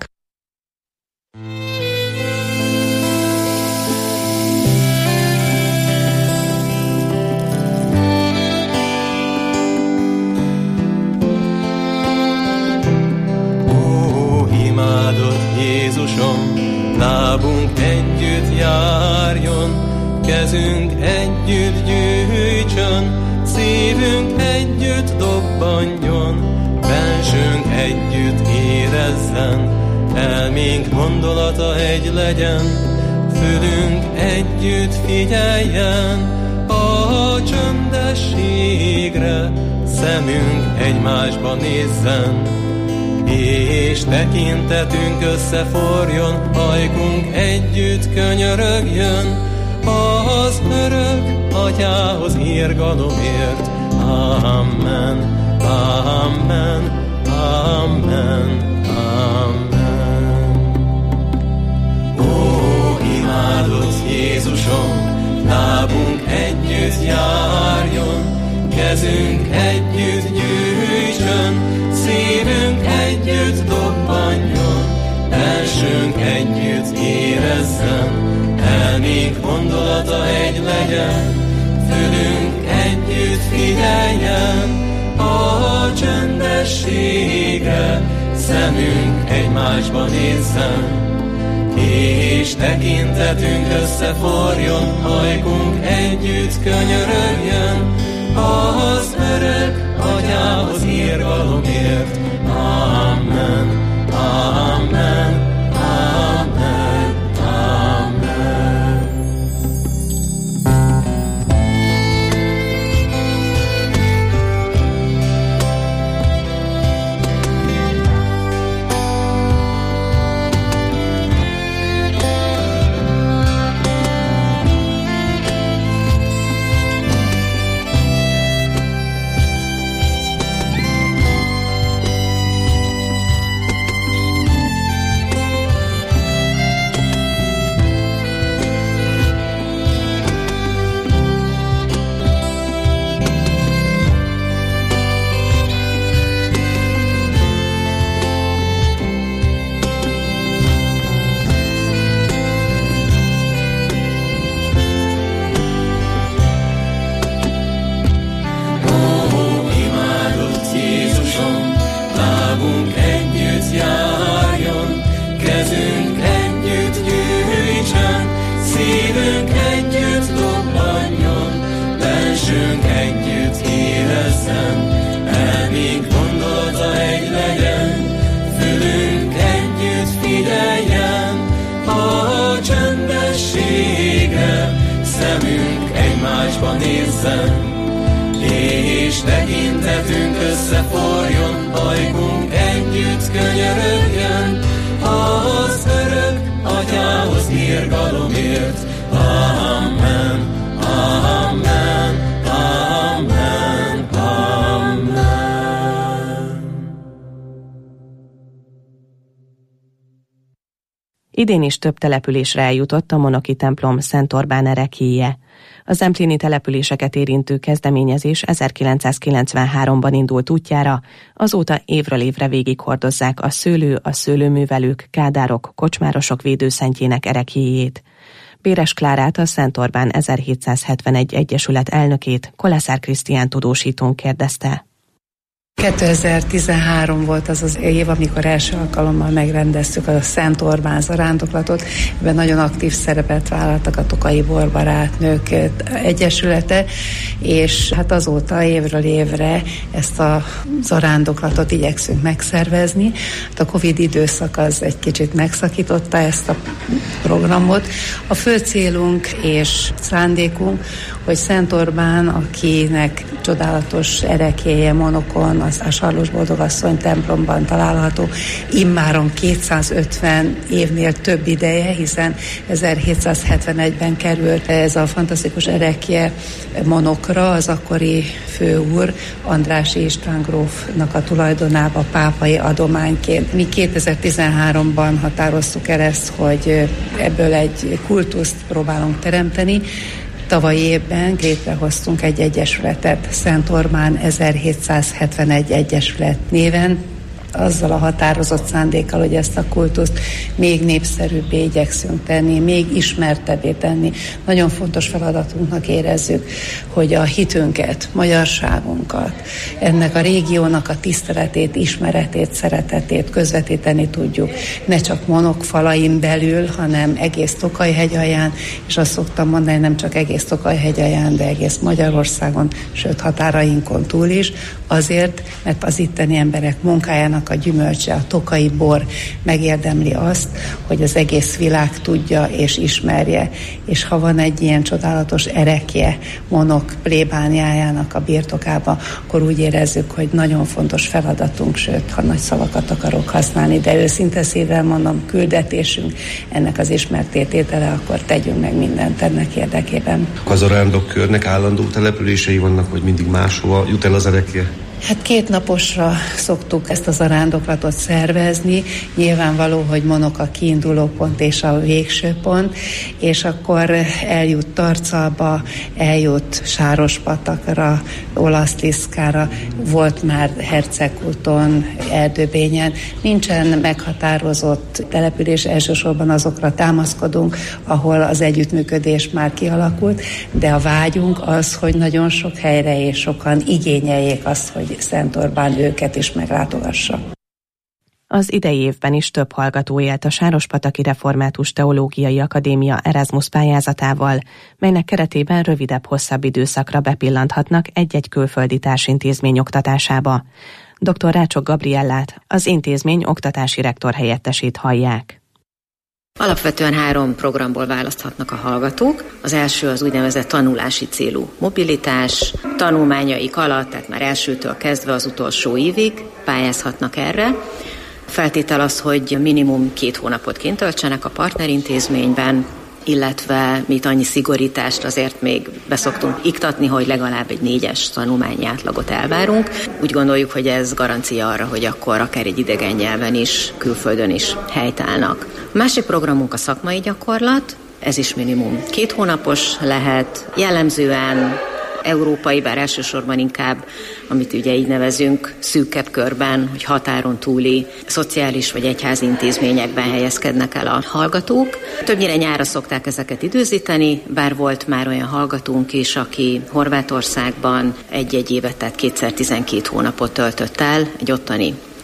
Ó, imádott Jézusom, lábunk együtt járjon, kezünk együtt gyűjtsön, szívünk együtt dobbanjon, bensőnk együtt érezzen, elménk gondolata egy legyen, fülünk együtt figyeljen a csöndességre, szemünk egymásba nézzen, és tekintetünk összeforjon, ajkunk együtt könyörögjön, az örök Atyához irgalomért. Amen, amen, amen, amen. Ó, imádott Jézusom, lábunk együtt járjon, kezünk együtt gyűjtsön, szívünk együtt dobbanjon, bensőnk együtt érezzen, elménk gondolata egy legyen, fülünk együtt figyeljen a csöndességre, szemünk egymásba nézzen, és tekintetünk összeforjon, ajkunk együtt könyörögjön, az örök Atyához irgalomért. Amen, amen, amen, amen. nézzen, elmíg gondolta egy legyen, fülünk együtt figyeljen, a csendességre, szemünk egymásba nézzen, és tekintetünk összeforjon, ajkunk együtt könyörögjön, az örök atyához irgalomért. Amen, amen, amen, amen. Idén is több településre eljutott a Monoki templom Szent Orbán ereklyéje. A zemplini településeket érintő kezdeményezés ezerkilencszázkilencvenháromban indult útjára, azóta évről évre végighordozzák a szőlő, a szőlőművelők, kádárok, kocsmárosok védőszentjének ereklyéjét. Béres Klárát, a Szent Orbán ezerhétszázhetvenegy egyesület elnökét Koleszár Krisztián tudósítón kérdezte. kétezer-tizenhárom volt az az év, amikor első alkalommal megrendeztük a Szent Orbán zarándoklatot. Ebben nagyon aktív szerepet vállaltak a Tokai Borbarátnők Egyesülete, és hát azóta évről évre ezt a zarándoklatot igyekszünk megszervezni. Hát a Covid időszak az egy kicsit megszakította ezt a programot. A fő célunk és szándékunk, hogy Szent Orbán, akinek csodálatos ereklyéje Monokon, az a Sarlós Boldogasszony templomban található, immáron kétszázötven évnél több ideje, hiszen ezerhétszázhetvenegyben került ez a fantasztikus ereklye Monokra, az akkori főúr Andrássy István grófnak a tulajdonába pápai adományként. Mi kétezer-tizenháromban határoztuk el ezt, hogy ebből egy kultuszt próbálunk teremteni. Tavalyi évben létrehoztunk egy egyesületet, Szent Orbán ezerhétszázhetvenegy Egyesület néven, azzal a határozott szándékkal, hogy ezt a kultuszt még népszerűbbé igyekszünk tenni, még ismertebbé tenni. Nagyon fontos feladatunknak érezzük, hogy a hitünket, magyarságunkat, ennek a régiónak a tiszteletét, ismeretét, szeretetét közvetíteni tudjuk. Ne csak Monok falain belül, hanem egész Tokaj-hegyalján, és azt szoktam mondani, nem csak egész Tokaj-hegyalján, de egész Magyarországon, sőt határainkon túl is, azért, mert az itteni emberek munkájának a gyümölcse, a tokai bor megérdemli azt, hogy az egész világ tudja és ismerje. És ha van egy ilyen csodálatos ereklye Monok plébániájának a birtokába, akkor úgy érezzük, hogy nagyon fontos feladatunk, sőt, ha nagy szavakat akarok használni, de őszinte szívvel mondom, küldetésünk ennek az ismertététele, akkor tegyünk meg mindent ennek érdekében. A zarándokkörnek állandó települései vannak, hogy mindig máshova jut el az ereklye? Hát két naposra szoktuk ezt a zarándoklatot szervezni. Nyilvánvaló, hogy Monok a kiinduló pont és a végső pont, és akkor eljut Tarcalba, eljut Sárospatakra, Olaszliszkára, volt már Hercegúton, Erdőbényen. Nincsen meghatározott település, elsősorban azokra támaszkodunk, ahol az együttműködés már kialakult, de a vágyunk az, hogy nagyon sok helyre és sokan igényeljék azt, hogy Szent Orbán őket is meglátogassa. Az idei évben is több hallgató élt a Sárospataki Református Teológiai Akadémia Erasmus pályázatával, melynek keretében rövidebb-hosszabb időszakra bepillanthatnak egy-egy külföldi társintézmény oktatásába. dr. Rácsok Gabriellát, az intézmény oktatási rektor helyettesét hallják. Alapvetően három programból választhatnak a hallgatók. Az első az úgynevezett tanulási célú mobilitás. Tanulmányaik alatt, tehát már elsőtől kezdve az utolsó évig pályázhatnak erre. Feltétel az, hogy minimum két hónapot kint töltsenek a partnerintézményben, illetve mi annyi szigorítást azért még beszoktunk iktatni, hogy legalább egy négyes tanulmányi átlagot elvárunk. Úgy gondoljuk, hogy ez garancia arra, hogy akkor akár egy idegen nyelven is, külföldön is helytállnak. A másik programunk a szakmai gyakorlat, ez is minimum két hónapos lehet, jellemzően európai, bár elsősorban inkább, amit ugye így nevezünk, szűkebb körben, hogy határon túli szociális vagy egyházi intézményekben helyezkednek el a hallgatók. Többnyire nyárra szokták ezeket időzíteni, bár volt már olyan hallgatónk is, aki Horvátországban egy-egy évet, tehát kétszer tizenkét hónapot töltött el egy ottani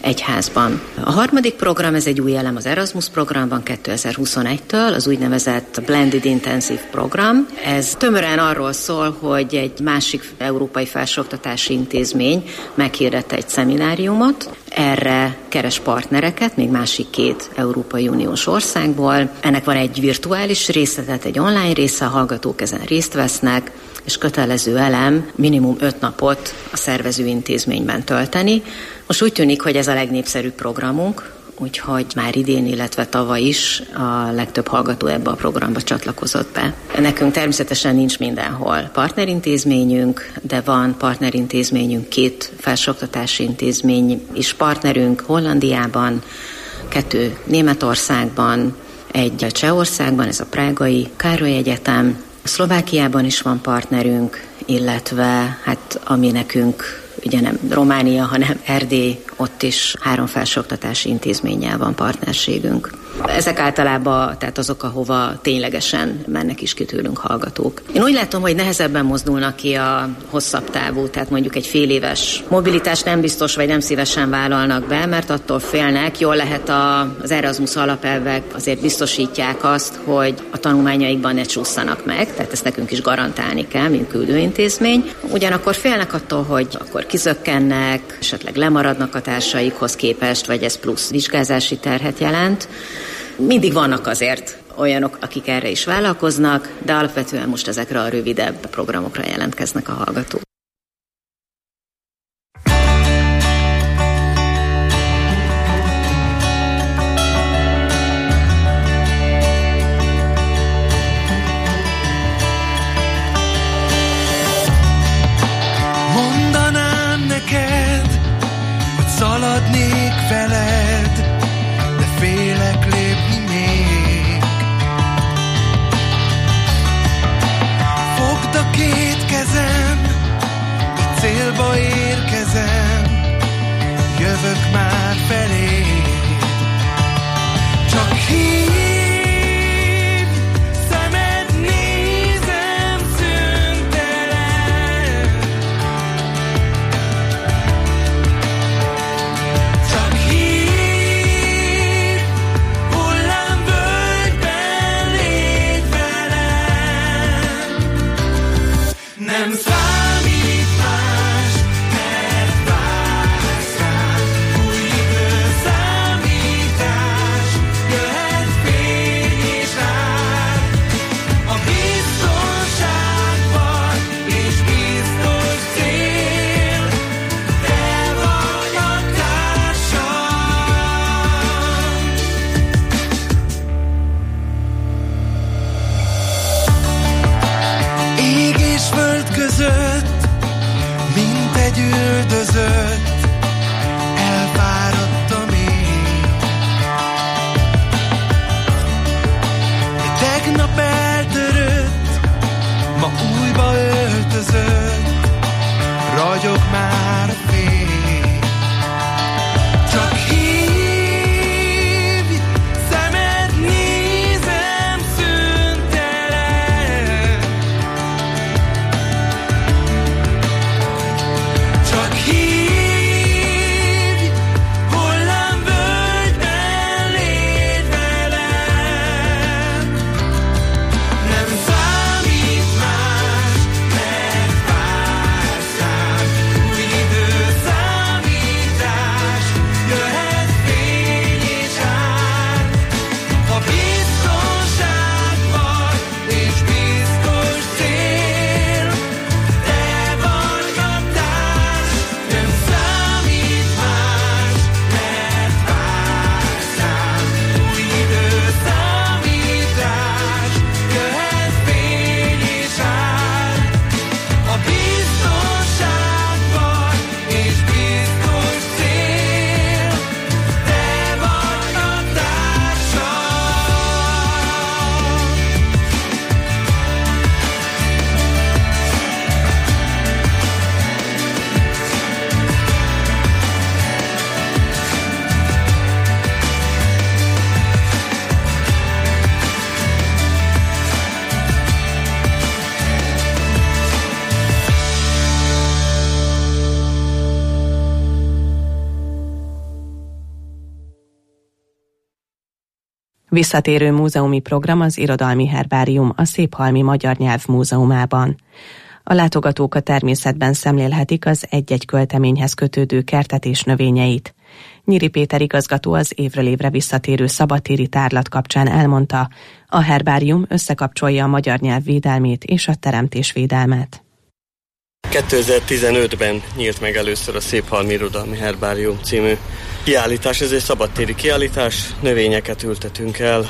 egyházban. A harmadik program, ez egy új elem az Erasmus programban kétezer-huszonegytől, az úgynevezett Blended Intensive program. Ez tömören arról szól, hogy egy másik európai felsőoktatási intézmény meghirdette egy szemináriumot, erre keres partnereket, még másik két Európai Uniós országból. Ennek van egy virtuális része, tehát egy online része, a hallgatók ezen részt vesznek, és kötelező elem minimum öt napot a szervező intézményben tölteni. Most úgy tűnik, hogy ez a legnépszerűbb programunk, úgyhogy már idén, illetve tavaly is a legtöbb hallgató ebbe a programba csatlakozott be. Nekünk természetesen nincs mindenhol partnerintézményünk, de van partnerintézményünk, két felsőoktatási intézmény is partnerünk Hollandiában, kettő Németországban, egy Csehországban, ez a prágai Károly Egyetem, Szlovákiában is van partnerünk, illetve hát ami nekünk ugye nem Románia, hanem Erdély, ott is három felsőoktatási intézménnyel van partnerségünk. Ezek általában tehát azok, ahova ténylegesen mennek is ki tőlünk hallgatók. Én úgy látom, hogy nehezebben mozdulnak ki a hosszabb távú, tehát mondjuk egy fél éves mobilitást nem biztos, vagy nem szívesen vállalnak be, mert attól félnek, jól lehet a, az Erasmus alapelvek azért biztosítják azt, hogy a tanulmányaikban ne csúszanak meg, tehát ezt nekünk is garantálni kell, mint küldőintézmény. Ugyanakkor félnek attól, hogy akkor kizökkennek, esetleg lemaradnak a társaikhoz képest, vagy ez plusz vizsgázási terhet jelent. Mindig vannak azért olyanok, akik erre is vállalkoznak, de alapvetően most ezekre a rövidebb programokra jelentkeznek a hallgatók. Mondanám neked, hogy szaladnék veled, de félek lépni még. Fogd a két kezem, így célba érkezem, jövök már feléd. Csak hív, szemed nézem szüntelen. Csak hív, hullámvölgyben légy velem. Nem számít más, mert vársz rám. Új időszámítás, jöhet fény és ár. A biztonságban és biztos cél, te vagy a társam. Ég és föld között Visszatérő múzeumi program az Irodalmi Herbárium a Széphalmi Magyar Nyelv Múzeumában. A látogatók a természetben szemlélhetik az egy-egy költeményhez kötődő kertet és növényeit. Nyiri Péter igazgató az évről évre visszatérő szabadtéri tárlat kapcsán elmondta, a herbárium összekapcsolja a magyar nyelv védelmét és a teremtésvédelmet. kétezer-tizenötben nyílt meg először a Széphalmi Irodalmi Herbárium című kiállítás. Ez egy szabadtéri kiállítás, növényeket ültetünk el,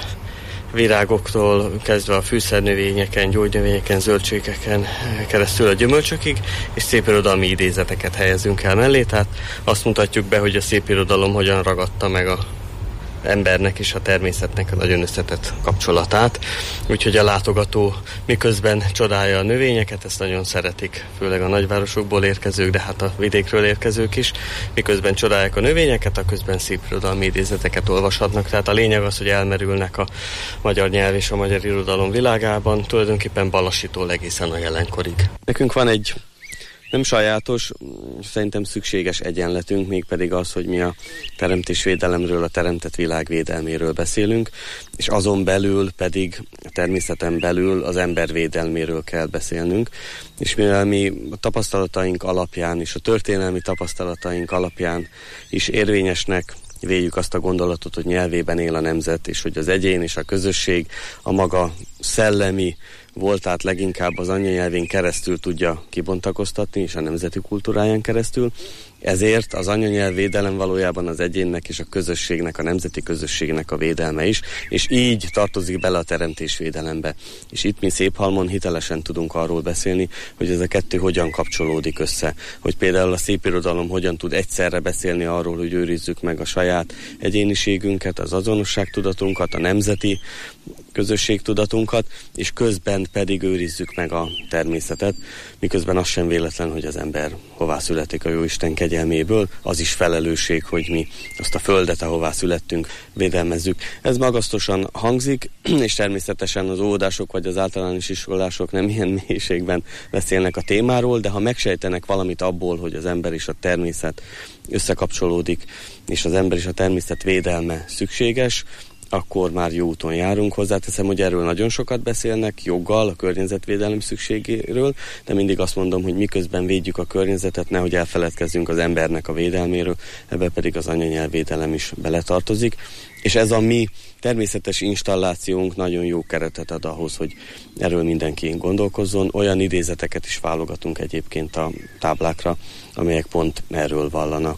virágoktól kezdve a fűszernövényeken, gyógynövényeken, zöldségeken keresztül a gyümölcsökig, és szépirodalmi idézeteket helyezünk el mellé, tehát azt mutatjuk be, hogy a szépirodalom hogyan ragadta meg a embernek és a természetnek a nagyon összetett kapcsolatát. Úgyhogy a látogató miközben csodálja a növényeket, ezt nagyon szeretik, főleg a nagyvárosokból érkezők, de hát a vidékről érkezők is. Miközben csodálják a növényeket, a közben szépirodalmi idézeteket olvashatnak. Tehát a lényeg az, hogy elmerülnek a magyar nyelv és a magyar irodalom világában, tulajdonképpen Balasitól egészen a jelenkorig. Nekünk van egy nem sajátos, szerintem szükséges egyenletünk, mégpedig az, hogy mi a teremtésvédelemről, a teremtett világ védelméről beszélünk, és azon belül pedig, a természeten belül az ember védelméről kell beszélnünk, és mivel mi a tapasztalataink alapján és a történelmi tapasztalataink alapján is érvényesnek véljük azt a gondolatot, hogy nyelvében él a nemzet, és hogy az egyén és a közösség a maga szellemi voltát leginkább az anyanyelvén keresztül tudja kibontakoztatni, és a nemzeti kultúráján keresztül. Ezért az anyanyelv védelem valójában az egyénnek és a közösségnek, a nemzeti közösségnek a védelme is, és így tartozik bele a teremtésvédelembe. És itt mi Széphalmon hitelesen tudunk arról beszélni, hogy ez a kettő hogyan kapcsolódik össze. Hogy például a szépirodalom hogyan tud egyszerre beszélni arról, hogy őrizzük meg a saját egyéniségünket, az azonosságtudatunkat, a nemzeti közösségtudatunkat, és közben pedig őrizzük meg a természetet, miközben az sem véletlen, hogy az ember hová születik a Jóisten kegyelméből, az is felelősség, hogy mi azt a földet, ahová születtünk, védelmezzük. Ez magasztosan hangzik, és természetesen az óvodások vagy az általános iskolások nem ilyen mélységben beszélnek a témáról, de ha megsejtenek valamit abból, hogy az ember és a természet összekapcsolódik, és az ember és a természet védelme szükséges, akkor már jó úton járunk. Hozzáteszem, hogy erről nagyon sokat beszélnek, joggal, a környezetvédelem szükségéről, de mindig azt mondom, hogy miközben védjük a környezetet, nehogy elfeledkezzünk az embernek a védelméről, ebbe pedig az anyanyelvvédelem is beletartozik. És ez a mi természetes installációnk nagyon jó keretet ad ahhoz, hogy erről mindenki gondolkozzon. Olyan idézeteket is válogatunk egyébként a táblákra, amelyek pont erről vallanak.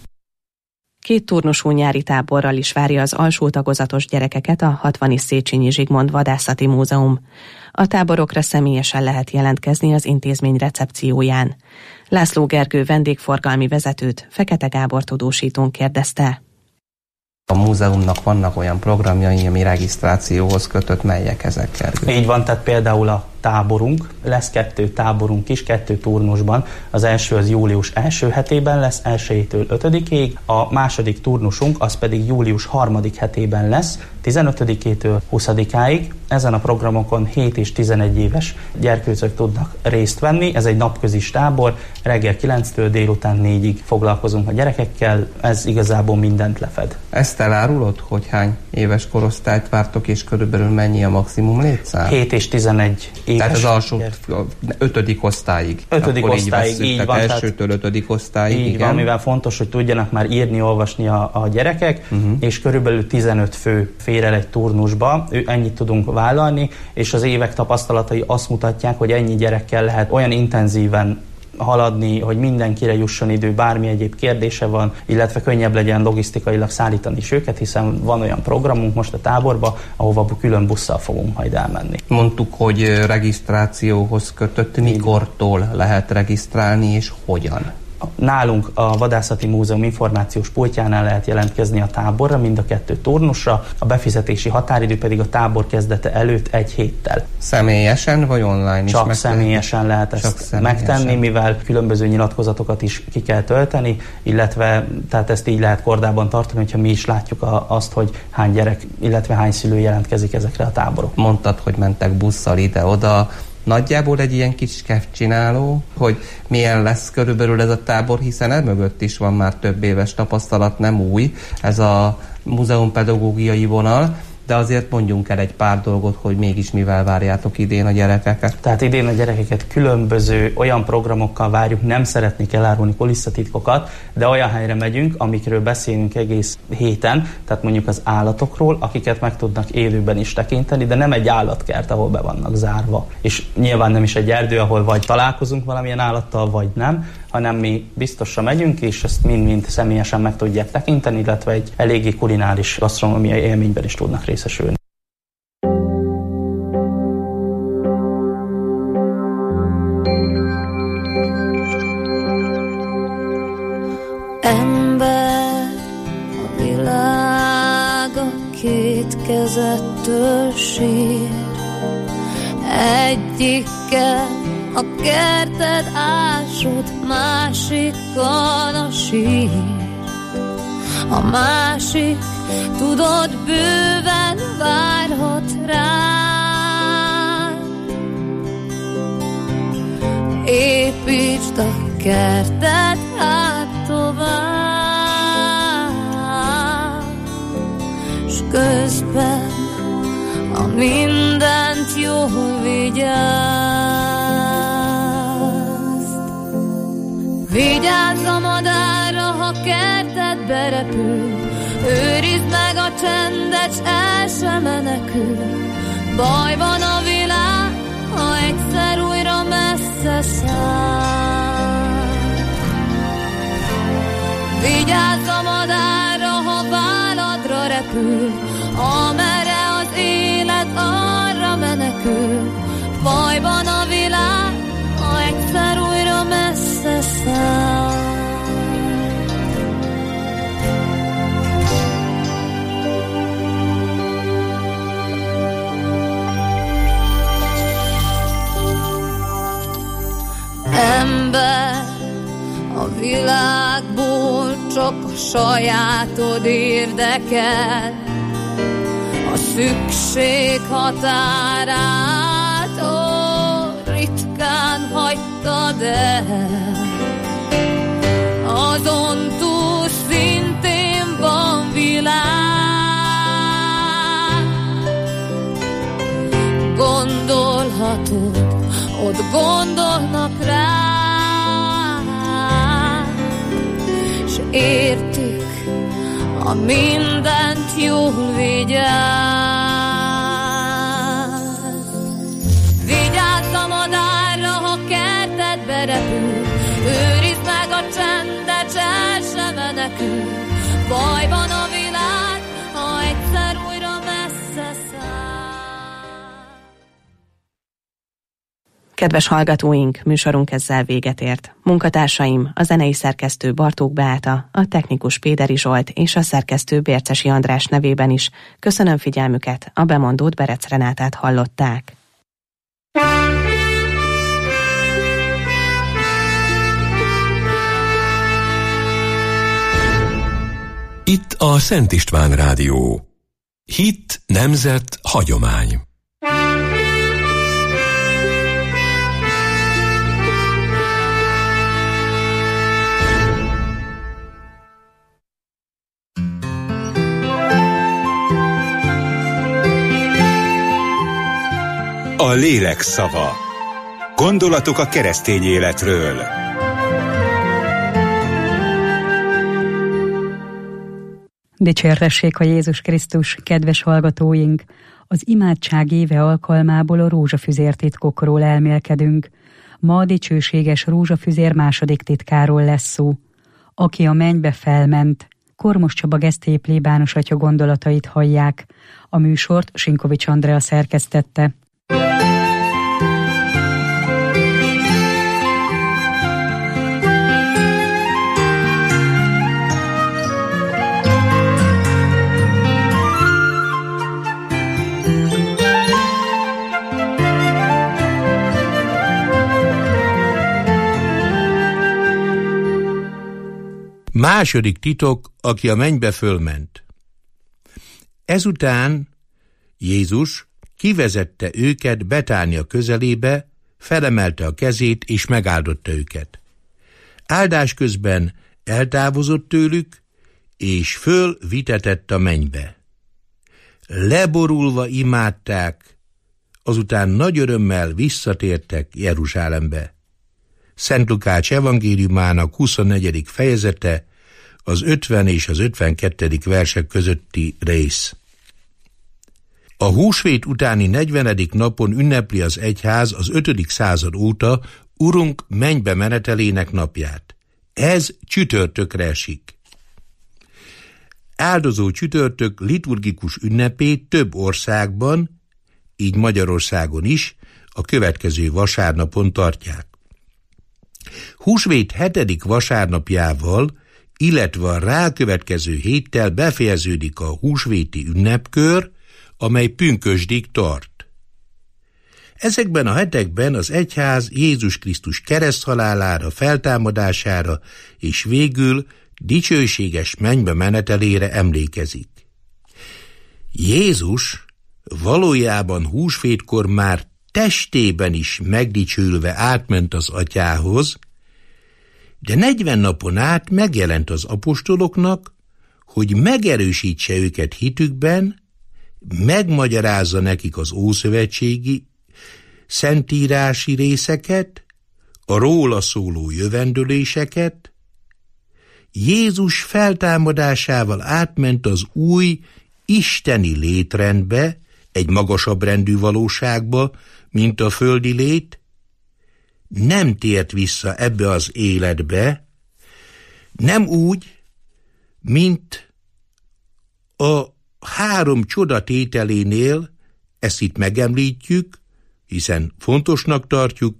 Két turnusú nyári táborral is várja az alsó tagozatos gyerekeket a hatvani Széchenyi Zsigmond Vadászati Múzeum. A táborokra személyesen lehet jelentkezni az intézmény recepcióján. László Gergő vendégforgalmi vezetőt Fekete Gábor tudósítón kérdezte. A múzeumnak vannak olyan programjai, ami regisztrációhoz kötött, melyek ezek, Gergő? Így van, tehát például a táborunk, lesz kettő táborunk is, kettő turnusban. Az első az július első hetében lesz, elsejétől ötödikéig, a második turnusunk az pedig július harmadik hetében lesz, tizenötödikétől huszadikáig. Ezen a programokon hét és tizenegy éves gyerkőcök tudnak részt venni. Ez egy napközis tábor, reggel kilenctől délután négyig foglalkozunk a gyerekekkel, ez igazából mindent lefed. Ezt elárulod, hogy hány éves korosztályt vártok, és körülbelül mennyi a maximum létszám? hét és tizenegy éves. Tehát az alsó ötödik osztályig. Ötödik osztályig, így, így van. Elsőtől ötödik osztályig, így igen. van, mivel fontos, hogy tudjanak már írni, olvasni a, a gyerekek, uh-huh. és körülbelül tizenöt fő fér el egy turnusba, ő ennyit tudunk vállalni, és az évek tapasztalatai azt mutatják, hogy ennyi gyerekkel lehet olyan intenzíven haladni, hogy mindenkire jusson idő, bármi egyéb kérdése van, illetve könnyebb legyen logisztikailag szállítani is őket, hiszen van olyan programunk most a táborba, ahova külön busszal fogunk majd elmenni. Mondtuk, hogy regisztrációhoz kötött, mikortól lehet regisztrálni és hogyan? Nálunk a Vadászati Múzeum információs pultjánál lehet jelentkezni a táborra, mind a kettő turnusra, a befizetési határidő pedig a tábor kezdete előtt egy héttel. Személyesen vagy online is? Csak meg személyesen lehet ezt személyesen megtenni, mivel különböző nyilatkozatokat is ki kell tölteni, illetve tehát ezt így lehet kordában tartani, hogyha mi is látjuk a, azt, hogy hány gyerek, illetve hány szülő jelentkezik ezekre a táborokra. Mondtad, hogy mentek busszal ide-oda. Nagyjából egy ilyen kis kevcsináló, hogy milyen lesz körülbelül ez a tábor, hiszen emögött is van már több éves tapasztalat, nem új, ez a múzeumpedagógiai vonal, de azért mondjunk el egy pár dolgot, hogy mégis mivel várjátok idén a gyerekeket. Tehát idén a gyerekeket különböző olyan programokkal várjuk, nem szeretnék elárulni kulisszatitkokat, de olyan helyre megyünk, amikről beszélünk egész héten, tehát mondjuk az állatokról, akiket meg tudnak élőben is tekinteni, de nem egy állatkert, ahol be vannak zárva. És nyilván nem is egy erdő, ahol vagy találkozunk valamilyen állattal, vagy nem, hanem mi biztosan megyünk, és ezt mind-mind személyesen meg tudják tekinteni, illetve egy eléggé kulináris gasztronómiai élményben is tudnak részesülni. Ember, a világ a két kezettől sír, egyikkel a kerted ásod, másikkal a sír. A másik, tudod, bőven várhat rád. Építsd a kertet hát tovább, s közben a mindent jól vigyázd. Vigyázz a madárra, ha kertedbe repül, őrizd meg a csendet, s el se menekül. Baj van a világ, ha egyszer újra messze száll. Vigyázz a madárra, ha válladra repül, amerre az élet arra menekül. Bajban a világ, ha egyszer újra messze száll. Ember, a világból csak a sajátod érdekel, a szükség határát ó, ritkán hagytad el. Azon túl szintén van világ, gondolhatod, ott gondolnak rá, s értik, a mindent jól vigyáz. Vigyázz a madárra, ha kertedbe repül, őrizd meg a csendet, s el se menekül. Bajban a világ, ha egyszer újra messze száll. Kedves hallgatóink, műsorunk ezzel véget ért. Munkatársaim, a zenei szerkesztő Bartók Beáta, a technikus Péderi Zsolt és a szerkesztő Bércesi András nevében is köszönöm figyelmüket, a bemondót Berec Renátát hallották. Itt a Szent István Rádió. Hit, nemzet, hagyomány. A lélek szava. Gondolatok a keresztény életről. Dicsértessék a Jézus Krisztus, kedves hallgatóink! Az imádság éve alkalmából a rózsafüzér titkokról elmélkedünk. Ma a dicsőséges rózsafüzér második titkáról lesz szó. Aki a mennybe felment. Kormos Csaba Gesztély plébános atya gondolatait hallják. A műsort Sinkovics Andrea szerkesztette. Második titok, aki a mennybe fölment. Ezután Jézus kivezette őket Betánia közelébe, felemelte a kezét és megáldotta őket. Áldás közben eltávozott tőlük, és fölvitetett a mennybe. leborulva imádták, azután nagy örömmel visszatértek Jeruzsálembe. Szent Lukács evangéliumának huszonnegyedik fejezete, az ötven és az ötvenkettedik versek közötti rész. A húsvét utáni negyvenedik napon ünnepli az egyház az ötödik század óta Urunk mennybe menetelének napját. Ez csütörtökre esik. Áldozó csütörtök liturgikus ünnepét több országban, így Magyarországon is, a következő vasárnapon tartják. Húsvét hetedik vasárnapjával, illetve a rákövetkező héttel befejeződik a húsvéti ünnepkör, amely pünkösdig tart. Ezekben a hetekben az egyház Jézus Krisztus kereszthalálára, feltámadására és végül dicsőséges mennybe menetelére emlékezik. Jézus valójában húsvétkor már testében is megdicsülve átment az Atyához, de negyven napon át megjelent az apostoloknak, hogy megerősítse őket hitükben, megmagyarázza nekik az ószövetségi szentírási részeket, a róla szóló jövendőléseket. Jézus feltámadásával átment az új isteni létrendbe, egy magasabb rendű valóságba, mint a földi lét, nem tért vissza ebbe az életbe, nem úgy, mint a három csodatételénél, ezt itt megemlítjük, hiszen fontosnak tartjuk.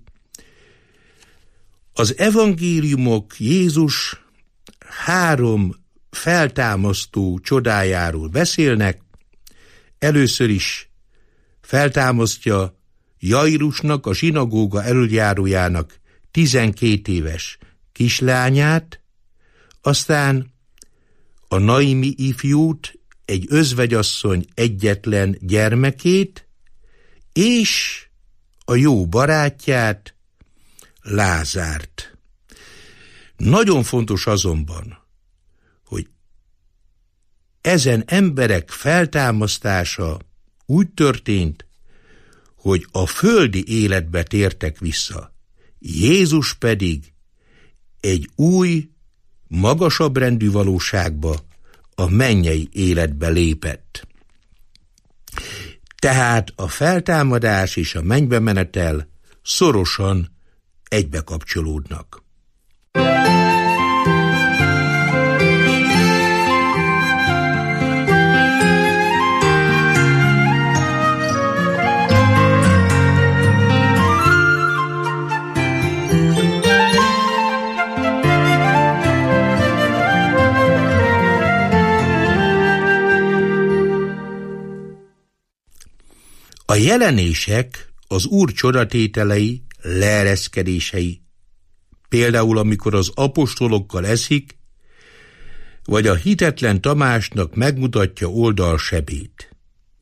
Az evangéliumok Jézus három feltámasztó csodájáról beszélnek. Először is feltámasztja Jairusnak, a zsinagóga elöljárójának tizenkét éves kislányát, aztán a Naimi ifjút, egy özvegyasszony egyetlen gyermekét, és a jó barátját, Lázárt. Nagyon fontos azonban, hogy ezen emberek feltámasztása úgy történt, hogy a földi életbe tértek vissza. Jézus pedig egy új, magasabb rendű valóságba, a mennyei életbe lépett. Tehát a feltámadás és a mennybe menetel szorosan egybe kapcsolódnak. A jelenések az Úr csodatételei, leereszkedései, például amikor az apostolokkal eszik, vagy a hitetlen Tamásnak megmutatja oldalsebét.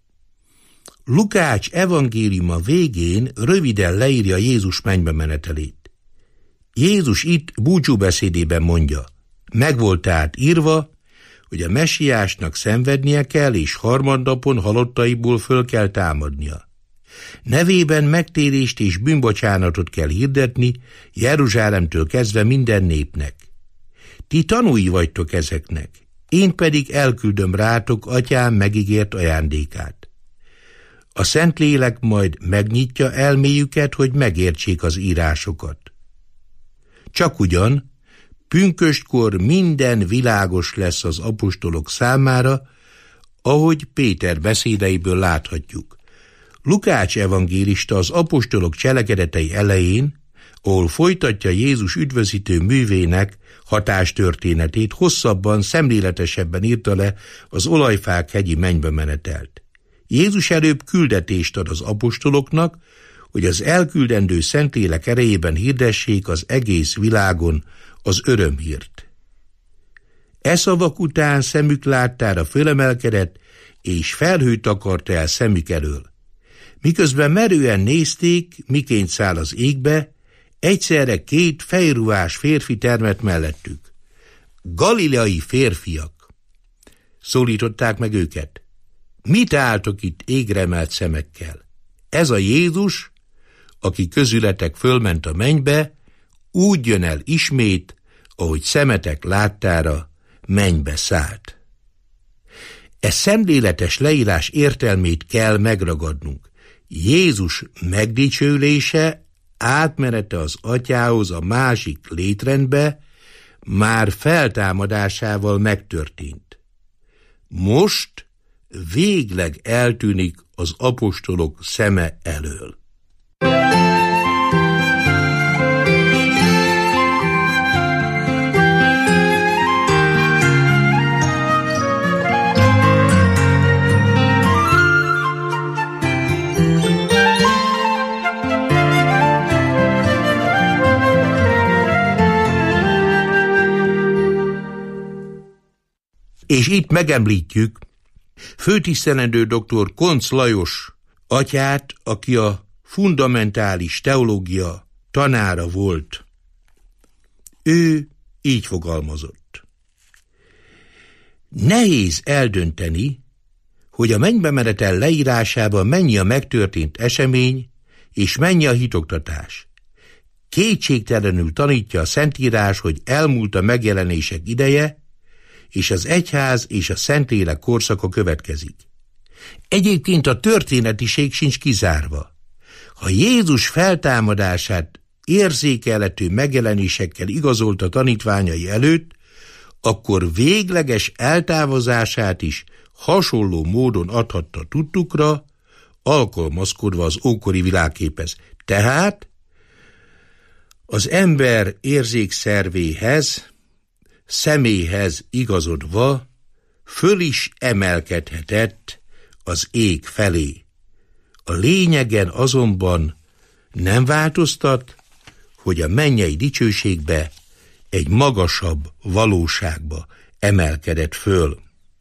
Lukács evangéliuma végén röviden leírja Jézus mennybe menetelét. Jézus itt búcsúbeszédében mondja, meg volt tehát írva, hogy a messiásnak szenvednie kell, és harmadnapon halottaiból föl kell támadnia. Nevében megtérést és bűnbocsánatot kell hirdetni Jeruzsálemtől kezdve minden népnek. Ti tanúi vagytok ezeknek, én pedig elküldöm rátok Atyám megígért ajándékát. A Szentlélek majd megnyitja elméjüket, hogy megértsék az írásokat. Csak ugyan, pünköstkor minden világos lesz az apostolok számára, ahogy Péter beszédeiből láthatjuk. Lukács evangélista az apostolok cselekedetei elején, ahol folytatja Jézus üdvözítő művének hatástörténetét, hosszabban, szemléletesebben írta le az olajfák hegyi mennybe menetelt. Jézus előbb küldetést ad az apostoloknak, hogy az elküldendő Szentlélek erejében hirdessék az egész világon az örömhírt. E szavak után szemük láttára fölemelkedett, és felhőt akart el szemük elől. Miközben merően nézték, miként száll az égbe, egyszerre két fejruhás férfi termett mellettük. Galileai férfiak! Szólították meg őket. mit álltok itt égremelt szemekkel? Ez a Jézus, aki közületek fölment a mennybe, úgy jön el ismét, ahogy szemetek láttára mennybe szállt. E szemléletes leírás értelmét kell megragadnunk. Jézus megdicsőlése, átmenete az atyához a másik létrendbe már feltámadásával megtörtént. Most végleg eltűnik az apostolok szeme elől. És itt megemlítjük főtisztelendő dr. Koncz Lajos atyát, aki a fundamentális teológia tanára volt. Ő így fogalmazott. Nehéz eldönteni, hogy a mennybe menetel leírásában mennyi a megtörtént esemény, és mennyi a hitoktatás. Kétségtelenül tanítja a Szentírás, hogy elmúlt a megjelenések ideje, és az egyház és a Szentlélek korszaka következik. Egyébként a történetiség sincs kizárva. Ha Jézus feltámadását érzékelhető megjelenésekkel igazolta tanítványai előtt, akkor végleges eltávozását is hasonló módon adhatta tudtukra, alkalmazkodva az ókori világképhez. Tehát az ember érzékszervéhez, személyhez igazodva föl is emelkedhetett az ég felé. A lényegen azonban nem változtat, hogy a mennyei dicsőségbe, egy magasabb valóságba emelkedett föl.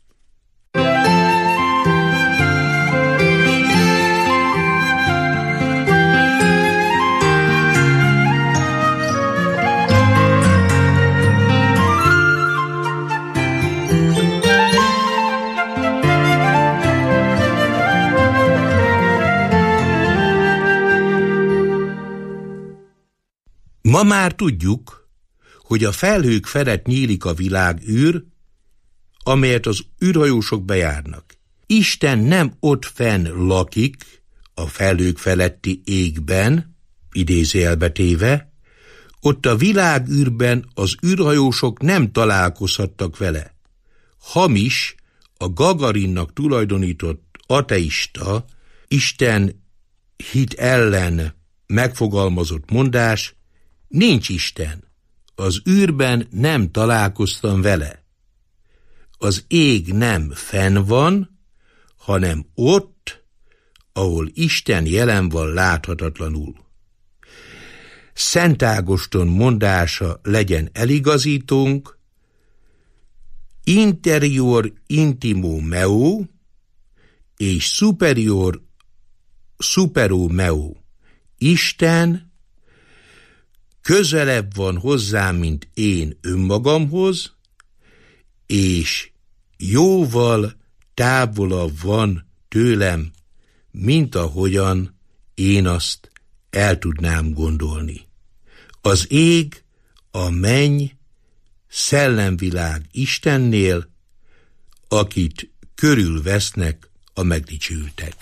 Ma már tudjuk, hogy a felhők felett nyílik a világűr, amelyet az űrhajósok bejárnak. Isten nem ott fenn lakik, a felhők feletti égben, idézőjelbe téve, ott a világűrben az űrhajósok nem találkozhattak vele. Hamis, a Gagarinnak tulajdonított ateista, Isten hit ellen megfogalmazott mondás, nincs Isten, az űrben nem találkoztam vele. Az ég nem fenn van, hanem ott, ahol Isten jelen van láthatatlanul. Szent Ágoston mondása legyen eligazítónk, interior intimo meo és superior supero meo. Isten közelebb van hozzám, mint én önmagamhoz, és jóval távolabb van tőlem, mint ahogyan én azt el tudnám gondolni. Az ég, a menny, szellemvilág Istennél, akit körülvesznek a megdicsültek.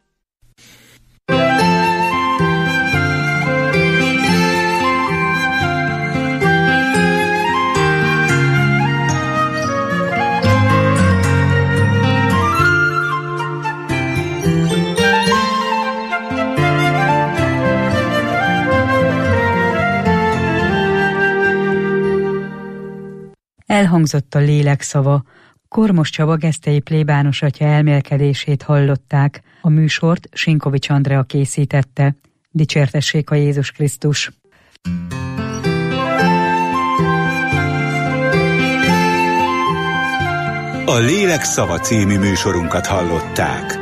Elhangzott a lélek szava. Kormos Csaba gesztei plébános atya elmélkedését hallották. A műsort Sinkovics Andrea készítette. Dicsértessék a Jézus Krisztus! A Lélek szava című műsorunkat hallották.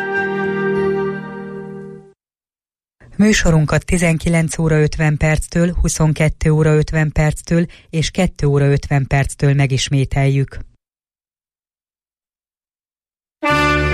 Műsorunkat tizenkilenc óra ötven perctől, huszonkettő óra ötven perctől és kettő óra ötven perctől megismételjük.